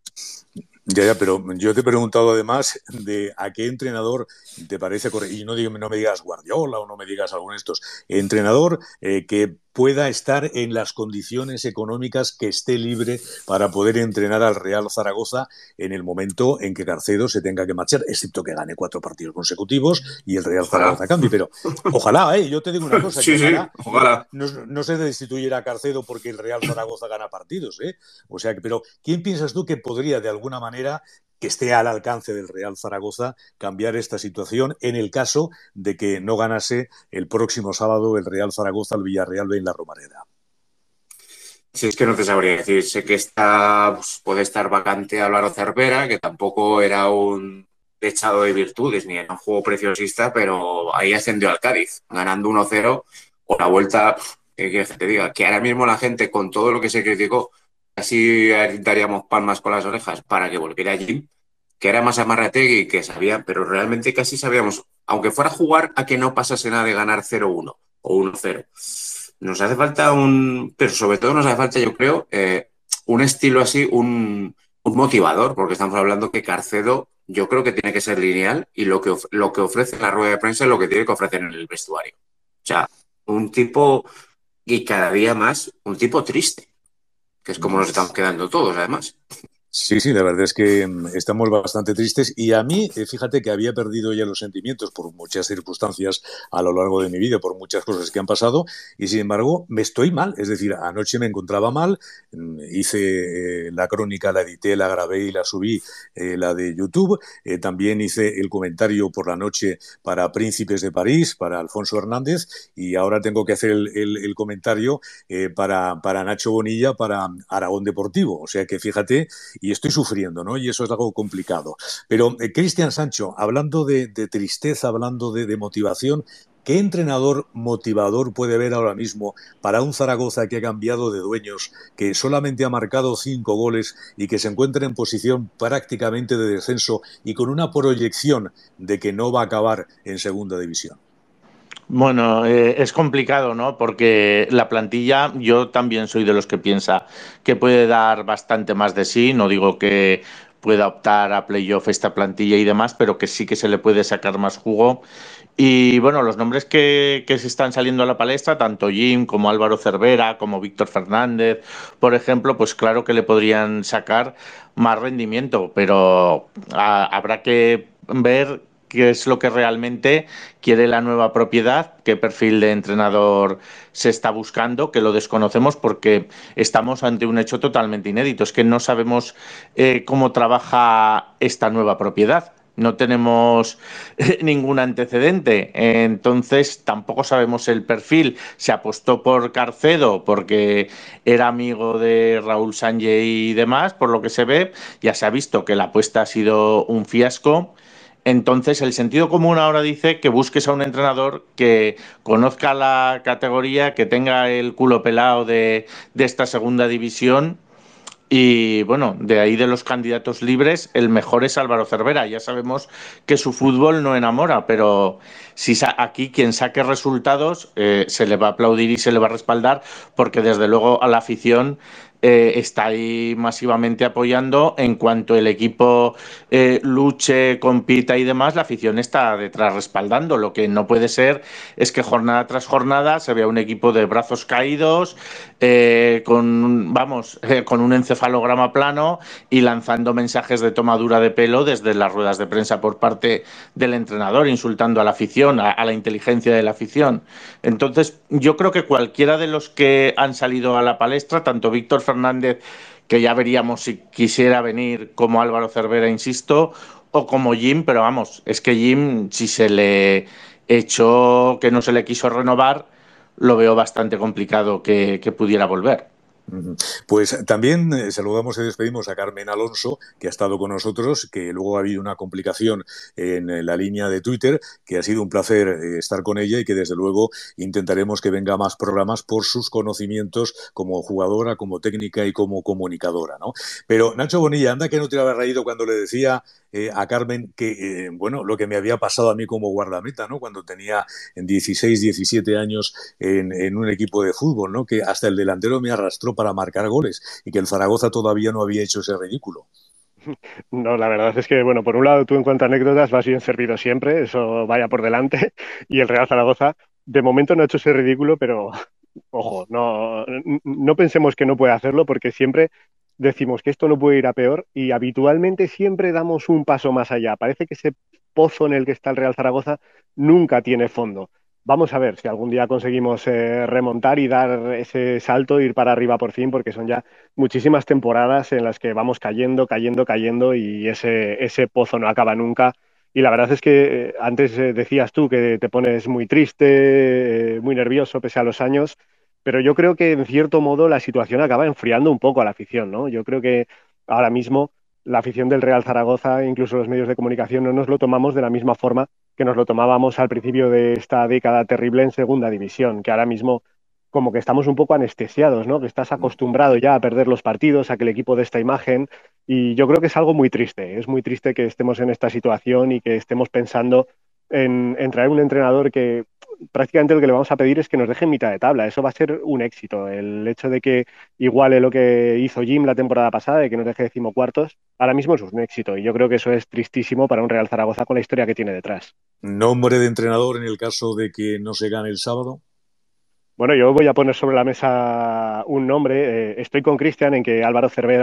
Ya, ya, pero yo te he preguntado además de a qué entrenador te parece correcto, y no, digo, no me digas Guardiola o no me digas alguno de estos, entrenador eh, que pueda estar en las condiciones económicas que esté libre para poder entrenar al Real Zaragoza en el momento en que Carcedo se tenga que marchar, excepto que gane cuatro partidos consecutivos y el Real ojalá. Zaragoza cambie, pero ojalá, ¿eh? Yo te digo una cosa, sí, que ojalá, sí, ojalá. No, no se destituyera a Carcedo porque el Real Zaragoza gana partidos, ¿eh? O sea, pero ¿quién piensas tú que podría de alguna manera que esté al alcance del Real Zaragoza cambiar esta situación en el caso de que no ganase el próximo sábado el Real Zaragoza al Villarreal B en la Romareda? Si es que no te sabría decir, sé que está, pues, puede estar vacante Álvaro Cervera, que tampoco era un dechado de virtudes ni era un juego preciosista, pero ahí ascendió al Cádiz, ganando uno cero, o la vuelta, ¿qué quieres que te diga? Que ahora mismo la gente, con todo lo que se criticó, casi daríamos palmas con las orejas para que volviera allí, que era más Amarrategui, que sabía, pero realmente casi sabíamos, aunque fuera a jugar a que no pasase nada de ganar cero uno o uno cero. Nos hace falta un, pero sobre todo nos hace falta, yo creo, eh, un estilo así, un, un motivador, porque estamos hablando que Carcedo yo creo que tiene que ser lineal y lo que, of- lo que ofrece en la rueda de prensa es lo que tiene que ofrecer en el vestuario. O sea, un tipo, y cada día más, un tipo triste, que es como nos estamos quedando todos, además. Sí, sí, la verdad es que mm, estamos bastante tristes y a mí, eh, fíjate que había perdido ya los sentimientos por muchas circunstancias a lo largo de mi vida, por muchas cosas que han pasado y sin embargo me estoy mal, es decir, anoche me encontraba mal, mm, hice eh, la crónica, la edité, la grabé y la subí, eh, la de YouTube, eh, también hice el comentario por la noche para Príncipes de París, para Alfonso Hernández y ahora tengo que hacer el, el, el comentario eh, para, para Nacho Bonilla, para Aragón Deportivo, o sea que fíjate y estoy sufriendo, ¿no? Y eso es algo complicado. Pero, eh, Cristian Sancho, hablando de, de tristeza, hablando de, de motivación, ¿qué entrenador motivador puede haber ahora mismo para un Zaragoza que ha cambiado de dueños, que solamente ha marcado cinco goles y que se encuentra en posición prácticamente de descenso y con una proyección de que no va a acabar en segunda división? Bueno, eh, es complicado, ¿no? Porque la plantilla, yo también soy de los que piensa que puede dar bastante más de sí. No digo que pueda optar a playoff esta plantilla y demás, pero que sí que se le puede sacar más jugo. Y bueno, los nombres que, que se están saliendo a la palestra, tanto Jim como Álvaro Cervera, como Víctor Fernández, por ejemplo, pues claro que le podrían sacar más rendimiento, pero a- habrá que ver qué es lo que realmente quiere la nueva propiedad, qué perfil de entrenador se está buscando, que lo desconocemos porque estamos ante un hecho totalmente inédito. Es que no sabemos eh, cómo trabaja esta nueva propiedad. No tenemos eh, ningún antecedente, entonces tampoco sabemos el perfil. Se apostó por Carcedo porque era amigo de Raúl Sánchez y demás, por lo que se ve, ya se ha visto que la apuesta ha sido un fiasco. Entonces, el sentido común ahora dice que busques a un entrenador que conozca la categoría, que tenga el culo pelado de, de esta segunda división. Y bueno, de ahí de los candidatos libres, el mejor es Álvaro Cervera. Ya sabemos que su fútbol no enamora, pero si sa aquí quien saque resultados eh, se le va a aplaudir y se le va a respaldar, porque desde luego a la afición eh, está ahí masivamente apoyando. En cuanto el equipo eh, luche, compita y demás, la afición está detrás respaldando. Lo que no puede ser es que jornada tras jornada se vea un equipo de brazos caídos, eh, con, vamos, eh, con un encefalograma plano y lanzando mensajes de tomadura de pelo desde las ruedas de prensa por parte del entrenador, insultando a la afición, a, a la inteligencia de la afición. Entonces, yo creo que cualquiera de los que han salido a la palestra, tanto Víctor Fernández, que ya veríamos si quisiera venir, como Álvaro Cervera, insisto, o como Jim, pero vamos, es que Jim, si se le echó que no se le quiso renovar, lo veo bastante complicado que, que pudiera volver. Pues también eh, saludamos y despedimos a Carmen Alonso, que ha estado con nosotros, que luego ha habido una complicación en la línea de Twitter, que ha sido un placer eh, estar con ella y que desde luego intentaremos que venga a más programas por sus conocimientos como jugadora, como técnica y como comunicadora, ¿no? Pero Nacho Bonilla, anda que no te había reído cuando le decía eh, a Carmen que, eh, bueno, lo que me había pasado a mí como guardameta, ¿no? Cuando tenía dieciséis, diecisiete años en, en un equipo de fútbol, ¿no? Que hasta el delantero me arrastró para marcar goles y que el Zaragoza todavía no había hecho ese ridículo. No, la verdad es que, bueno, por un lado tú en cuanto a anécdotas vas bien servido siempre, eso vaya por delante, y el Real Zaragoza de momento no ha hecho ese ridículo, pero ojo, no, no pensemos que no puede hacerlo porque siempre decimos que esto no puede ir a peor y habitualmente siempre damos un paso más allá. Parece que ese pozo en el que está el Real Zaragoza nunca tiene fondo. Vamos a ver si algún día conseguimos eh, remontar y dar ese salto, ir para arriba por fin, porque son ya muchísimas temporadas en las que vamos cayendo, cayendo, cayendo y ese, ese pozo no acaba nunca. Y la verdad es que eh, antes eh, decías tú que te pones muy triste, eh, muy nervioso pese a los años, pero yo creo que en cierto modo la situación acaba enfriando un poco a la afición, ¿no? Yo creo que ahora mismo la afición del Real Zaragoza, incluso los medios de comunicación, no nos lo tomamos de la misma forma que nos lo tomábamos al principio de esta década terrible en segunda división, que ahora mismo como que estamos un poco anestesiados, ¿no? Que estás acostumbrado ya a perder los partidos, a que el equipo dé esta imagen, y yo creo que es algo muy triste. Es muy triste que estemos en esta situación y que estemos pensando en, en traer un entrenador que prácticamente lo que le vamos a pedir es que nos deje en mitad de tabla. Eso va a ser un éxito. El hecho de que iguale lo que hizo Jim la temporada pasada, de que nos deje decimocuartos, ahora mismo eso es un éxito. Y yo creo que eso es tristísimo para un Real Zaragoza con la historia que tiene detrás. ¿Nombre de entrenador en el caso de que no se gane el sábado? Bueno, yo voy a poner sobre la mesa un nombre. Eh, estoy con Cristian en que Álvaro Cervera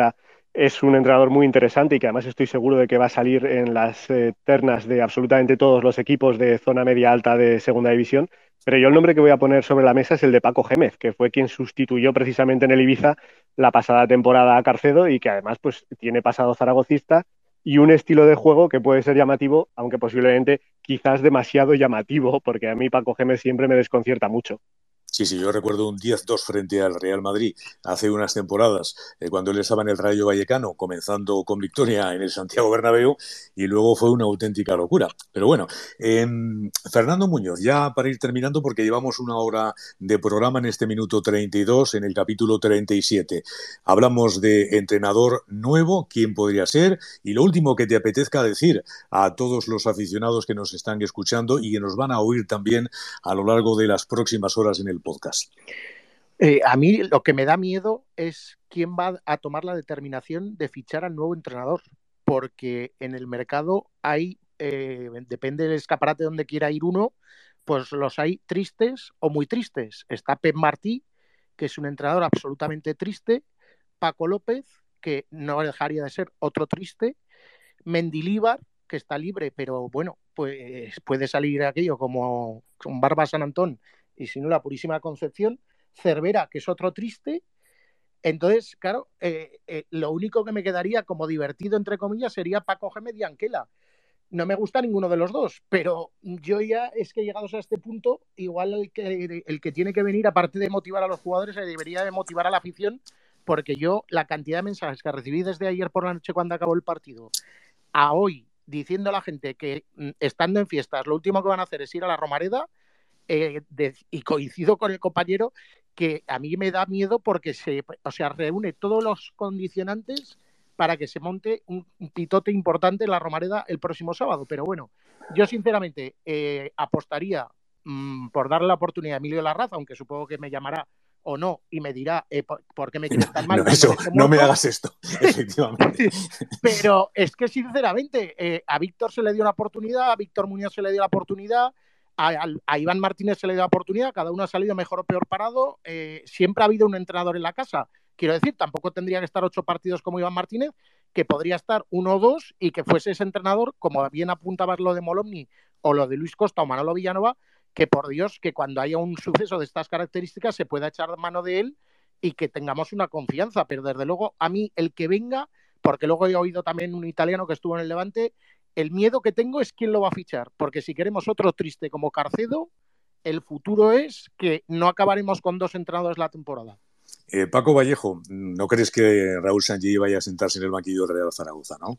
es un entrenador muy interesante y que además estoy seguro de que va a salir en las eh, ternas de absolutamente todos los equipos de zona media alta de segunda división. Pero yo el nombre que voy a poner sobre la mesa es el de Paco Gémez, que fue quien sustituyó precisamente en el Ibiza la pasada temporada a Carcedo y que además pues tiene pasado zaragocista y un estilo de juego que puede ser llamativo, aunque posiblemente quizás demasiado llamativo, porque a mí Paco Gémez siempre me desconcierta mucho. Sí, sí, yo recuerdo un diez dos frente al Real Madrid hace unas temporadas, eh, cuando él estaba en el Rayo Vallecano, comenzando con victoria en el Santiago Bernabéu, y luego fue una auténtica locura. Pero bueno, eh, Fernando Muñoz, ya para ir terminando, porque llevamos una hora de programa en este minuto treinta y dos, en el capítulo treinta y siete. Hablamos de entrenador nuevo, quién podría ser, y lo último que te apetezca decir a todos los aficionados que nos están escuchando y que nos van a oír también a lo largo de las próximas horas en el podcast. Eh, a mí lo que me da miedo es quién va a tomar la determinación de fichar al nuevo entrenador, porque en el mercado hay, eh, depende del escaparate donde quiera ir uno, pues los hay tristes o muy tristes. Está Pep Martí, que es un entrenador absolutamente triste, Paco López, que no dejaría de ser otro triste, Mendilíbar, que está libre, pero bueno, pues puede salir aquello como con Barba San Antón y si no la Purísima Concepción, Cervera, que es otro triste. Entonces, claro, eh, eh, lo único que me quedaría como divertido, entre comillas, sería Paco Gémez y Anquela. No me gusta ninguno de los dos, pero yo ya es que llegados a este punto, igual el que, el que tiene que venir, aparte de motivar a los jugadores, se debería de motivar a la afición, porque yo la cantidad de mensajes que recibí desde ayer por la noche cuando acabó el partido a hoy, diciendo a la gente que estando en fiestas lo último que van a hacer es ir a la Romareda, eh, de, y coincido con el compañero que a mí me da miedo porque se, o sea, reúne todos los condicionantes para que se monte un, un pitote importante en la Romareda el próximo sábado. Pero bueno, yo sinceramente eh, apostaría mmm, por darle la oportunidad a Emilio Larraz, aunque supongo que me llamará o no y me dirá eh, por, por qué me quieres tan mal. No, eso, no me hagas esto, efectivamente. Pero es que sinceramente eh, a Víctor se le dio una oportunidad, a Víctor Muñoz se le dio la oportunidad, a, a Iván Martínez se le dio la oportunidad, cada uno ha salido mejor o peor parado, eh, siempre ha habido un entrenador en la casa. Quiero decir, tampoco tendría que estar ocho partidos como Iván Martínez, que podría estar uno o dos y que fuese ese entrenador, como bien apuntabas lo de Molomni o lo de Luis Costa o Manolo Villanova, que por Dios, que cuando haya un suceso de estas características se pueda echar mano de él y que tengamos una confianza. Pero desde luego a mí el que venga, porque luego he oído también un italiano que estuvo en el Levante, el miedo que tengo es quién lo va a fichar, porque si queremos otro triste como Carcedo, el futuro es que no acabaremos con dos entrenadores la temporada. Eh, Paco Vallejo, ¿no crees que Raúl Sanllehy vaya a sentarse en el banquillo del Real Zaragoza, no?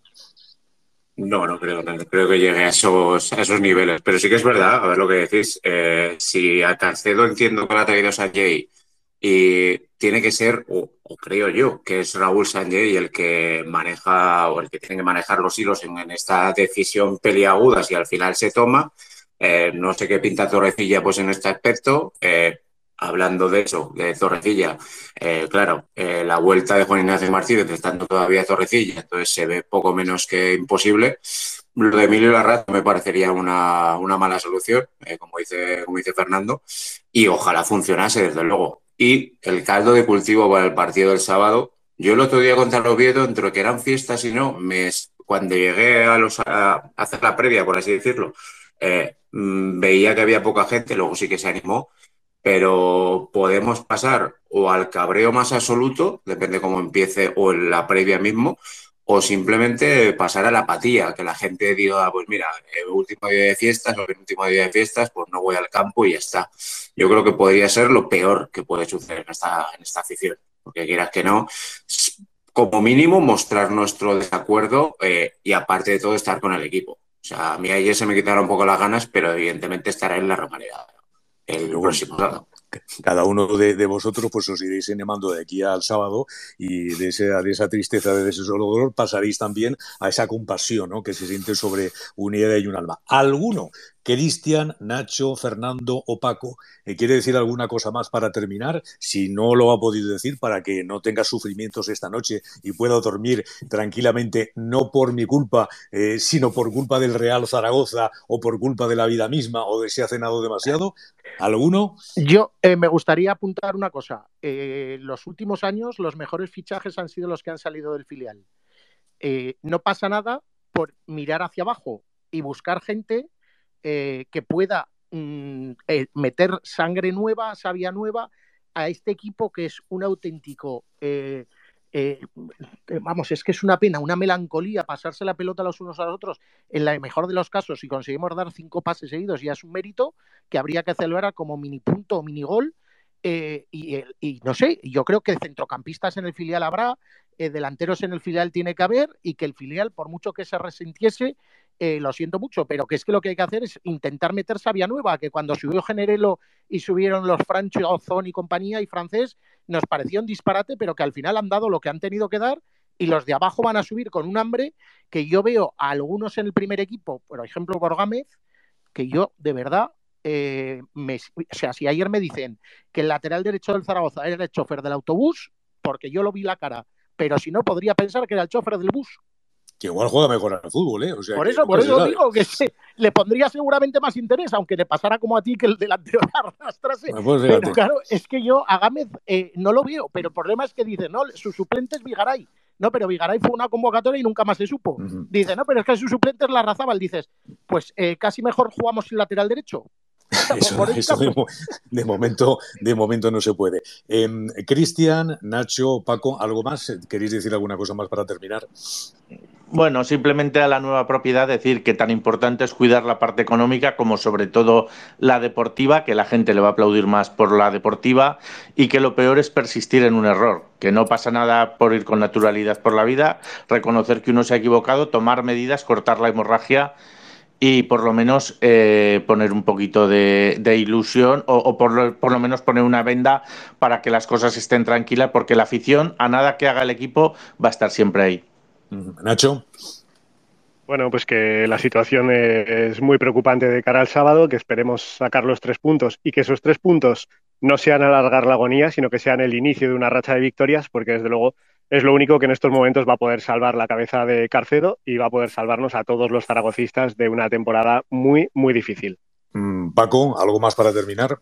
No, no creo, no creo que llegue a esos, a esos niveles. Pero sí que es verdad, a ver lo que decís. Eh, si a Carcedo entiendo que lo ha traído Sanllehy y tiene que ser, o, o creo yo, que es Raúl Sanllehy el que maneja o el que tiene que manejar los hilos en, en esta decisión peliaguda si al final se toma. Eh, no sé qué pinta Torrecilla pues en este aspecto. Eh, hablando de eso, de Torrecilla, eh, claro, eh, la vuelta de Juan Ignacio Martínez estando todavía Torrecilla, entonces se ve poco menos que imposible. Lo de Emilio Larraz me parecería una, una mala solución, eh, como dice, como dice Fernando, y ojalá funcionase, desde luego. Y el caldo de cultivo para el partido del sábado, yo el otro día contra el Oviedo, entre que eran fiestas y no, me, cuando llegué a, los, a hacer la previa, por así decirlo, eh, veía que había poca gente, luego sí que se animó, pero podemos pasar o al cabreo más absoluto, depende cómo empiece, o en la previa mismo, o simplemente pasar a la apatía, que la gente diga, pues mira, el último día de fiestas o el último día de fiestas, pues no voy al campo y ya está. Yo creo que podría ser lo peor que puede suceder en esta, en esta afición, porque quieras que no, como mínimo mostrar nuestro desacuerdo eh, y aparte de todo estar con el equipo. O sea, a mí ayer se me quitaron un poco las ganas, pero evidentemente estará en la Romareda el Pero próximo bueno, sábado. Cada uno de, de vosotros pues os iréis animando de aquí al sábado y de esa, de esa tristeza, de ese dolor, pasaréis también a esa compasión, ¿no?, que se siente sobre un aire y un alma. ¿Alguno Cristian, Nacho, Fernando o Paco, eh, ¿quiere decir alguna cosa más para terminar? Si no lo ha podido decir, para que no tenga sufrimientos esta noche y pueda dormir tranquilamente, no por mi culpa, eh, sino por culpa del Real Zaragoza o por culpa de la vida misma o de si ha cenado demasiado. ¿Alguno? Yo eh, me gustaría apuntar una cosa. Eh, los últimos años los mejores fichajes han sido los que han salido del filial. Eh, no pasa nada por mirar hacia abajo y buscar gente eh, que pueda mm, eh, meter sangre nueva, savia nueva a este equipo que es un auténtico... Eh, eh, vamos, es que es una pena, una melancolía pasarse la pelota los unos a los otros. En la mejor de los casos, si conseguimos dar cinco pases seguidos, ya es un mérito que habría que celebrar como mini punto o mini gol. Eh, y, y no sé, yo creo que centrocampistas en el filial habrá, eh, delanteros en el filial tiene que haber, y que el filial, por mucho que se resintiese, eh, lo siento mucho, pero que es que lo que hay que hacer es intentar meter savia nueva, que cuando subió Generelo y subieron los Francho, Ozón y compañía y Francés, nos pareció un disparate, pero que al final han dado lo que han tenido que dar, y los de abajo van a subir con un hambre que yo veo a algunos en el primer equipo, por ejemplo por Gámez, que yo de verdad... Eh, me, o sea, si ayer me dicen que el lateral derecho del Zaragoza era el chofer del autobús, porque yo lo vi la cara, pero si no, podría pensar que era el chofer del bus. Que igual juega mejor al fútbol, ¿eh? O sea, por que eso, por eso digo que se, le pondría seguramente más interés, aunque le pasara como a ti que el delantero arrastrase. Bueno, pues pero claro, es que yo a Gámez eh, no lo veo, pero el problema es que dice, no, su suplente es Vigaray. No, pero Vigaray fue una convocatoria y nunca más se supo. Uh-huh. Dice, no, pero es que su suplente es Larrazábal. Dices, pues eh, casi mejor jugamos el lateral derecho. Eso, eso de, de, momento, de momento no se puede. Eh, Cristian, Nacho, Paco, ¿algo más? ¿Queréis decir alguna cosa más para terminar? Bueno, simplemente a la nueva propiedad decir que tan importante es cuidar la parte económica como sobre todo la deportiva, que la gente le va a aplaudir más por la deportiva, y que lo peor es persistir en un error, que no pasa nada por ir con naturalidad por la vida, reconocer que uno se ha equivocado, tomar medidas, cortar la hemorragia y por lo menos eh, poner un poquito de, de ilusión o, o por, lo, por lo menos poner una venda para que las cosas estén tranquilas, porque la afición, a nada que haga el equipo, va a estar siempre ahí. Nacho. Bueno, pues que la situación es muy preocupante de cara al sábado, que esperemos sacar los tres puntos y que esos tres puntos no sean alargar la agonía, sino que sean el inicio de una racha de victorias, porque desde luego es lo único que en estos momentos va a poder salvar la cabeza de Carcedo y va a poder salvarnos a todos los zaragocistas de una temporada muy, muy difícil. Mm, Paco, ¿algo más para terminar?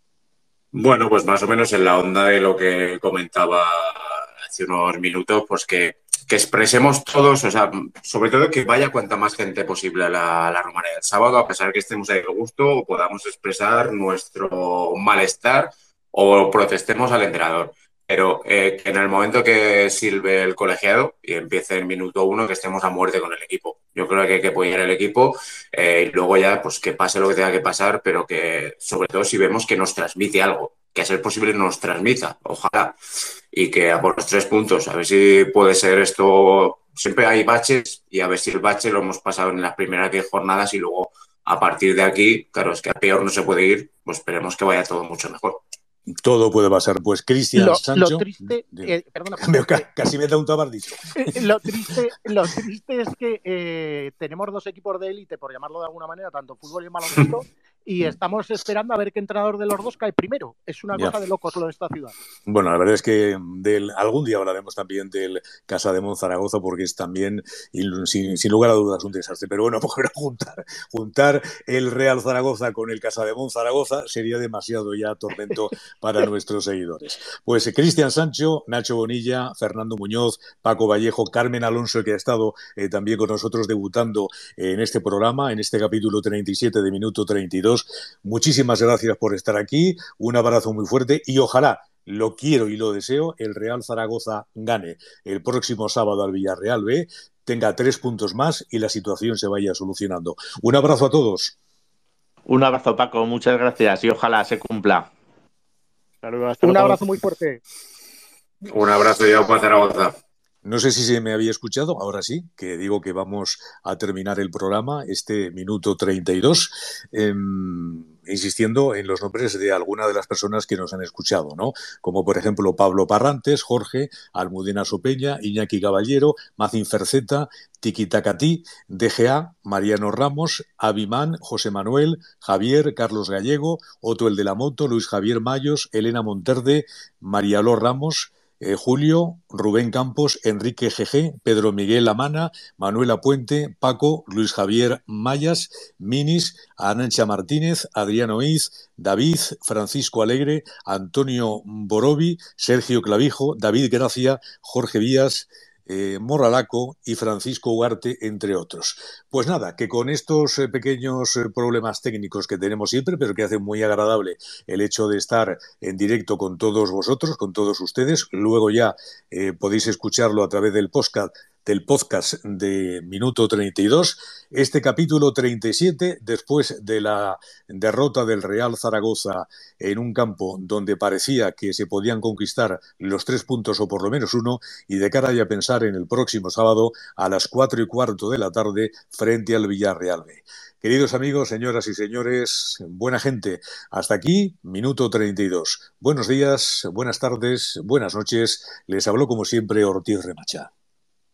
Bueno, pues más o menos en la onda de lo que comentaba hace unos minutos, pues que, que expresemos todos, o sea, sobre todo que vaya cuanta más gente posible a la, a la Romareda del sábado, a pesar de que estemos ahí de gusto o podamos expresar nuestro malestar o protestemos al entrenador. Pero eh, que en el momento que silbe el colegiado y empiece el minuto uno, que estemos a muerte con el equipo. Yo creo que hay que apoyar el equipo eh, y luego ya pues que pase lo que tenga que pasar, pero que sobre todo si vemos que nos transmite algo, que a ser posible nos transmita, ojalá, y que a por los tres puntos, a ver si puede ser esto. Siempre hay baches y a ver si el bache lo hemos pasado en las primeras diez jornadas y luego a partir de aquí, claro, es que a peor no se puede ir, pues esperemos que vaya todo mucho mejor. Todo puede pasar. Pues Cristian lo, Sancho. Lo triste, eh, perdona, casi, casi me da un tabardillo. Lo triste, lo triste es que eh, tenemos dos equipos de élite, por llamarlo de alguna manera, tanto fútbol y baloncesto, y estamos esperando a ver qué entrenador de los dos cae primero. Es una cosa ya. de locos lo de esta ciudad. Bueno, la verdad es que del, algún día hablaremos también del Casa de Monzaragoza, porque es también, sin, sin lugar a dudas, un desastre. Pero bueno, porque juntar, juntar el Real Zaragoza con el Casa de Monzaragoza sería demasiado ya tormento para nuestros seguidores. Pues eh, Cristian Sancho, Nacho Bonilla, Fernando Muñoz, Paco Vallejo, Carmen Alonso, que ha estado eh, también con nosotros debutando eh, en este programa, en este capítulo treinta y siete de Minuto treinta y dos. Muchísimas gracias por estar aquí, un abrazo muy fuerte y ojalá, lo quiero y lo deseo, el Real Zaragoza gane el próximo sábado al Villarreal B, tenga tres puntos más y la situación se vaya solucionando. Un abrazo a todos. Un abrazo, Paco, muchas gracias y ojalá se cumpla. Saludos, hasta un luego. abrazo muy fuerte. Un abrazo y a Zaragoza. No sé si se me había escuchado, ahora sí, que digo que vamos a terminar el programa, este minuto treinta y dos, eh, insistiendo en los nombres de algunas de las personas que nos han escuchado, ¿no? Como por ejemplo Pablo Parrantes, Jorge, Almudena Sopeña, Iñaki Caballero, Mazin Ferceta, Tiki Takatí, D G A, Mariano Ramos, Avimán, José Manuel, Javier, Carlos Gallego, Otto el de la Moto, Luis Javier Mayos, Elena Monterde, Marialó Ramos, Eh, Julio, Rubén Campos, Enrique G G, Pedro Miguel Amana, Manuela Puente, Paco, Luis Javier Mayas, Minis, Arancha Martínez, Adriano Iz, David, Francisco Alegre, Antonio Borobi, Sergio Clavijo, David Gracia, Jorge Vías, eh, Moralaco y Francisco Ugarte, entre otros. Pues nada, que con estos eh, pequeños eh, problemas técnicos que tenemos siempre, pero que hacen muy agradable el hecho de estar en directo con todos vosotros, con todos ustedes, luego ya eh, podéis escucharlo a través del podcast del podcast de Minuto treinta y dos, este capítulo treinta y siete, después de la derrota del Real Zaragoza en un campo donde parecía que se podían conquistar los tres puntos o por lo menos uno, y de cara ya a pensar en el próximo sábado a las cuatro y cuarto de la tarde frente al Villarreal B. Queridos amigos, señoras y señores, buena gente, hasta aquí, Minuto treinta y dos. Buenos días, buenas tardes, buenas noches. Les habló como siempre Ortiz Remacha.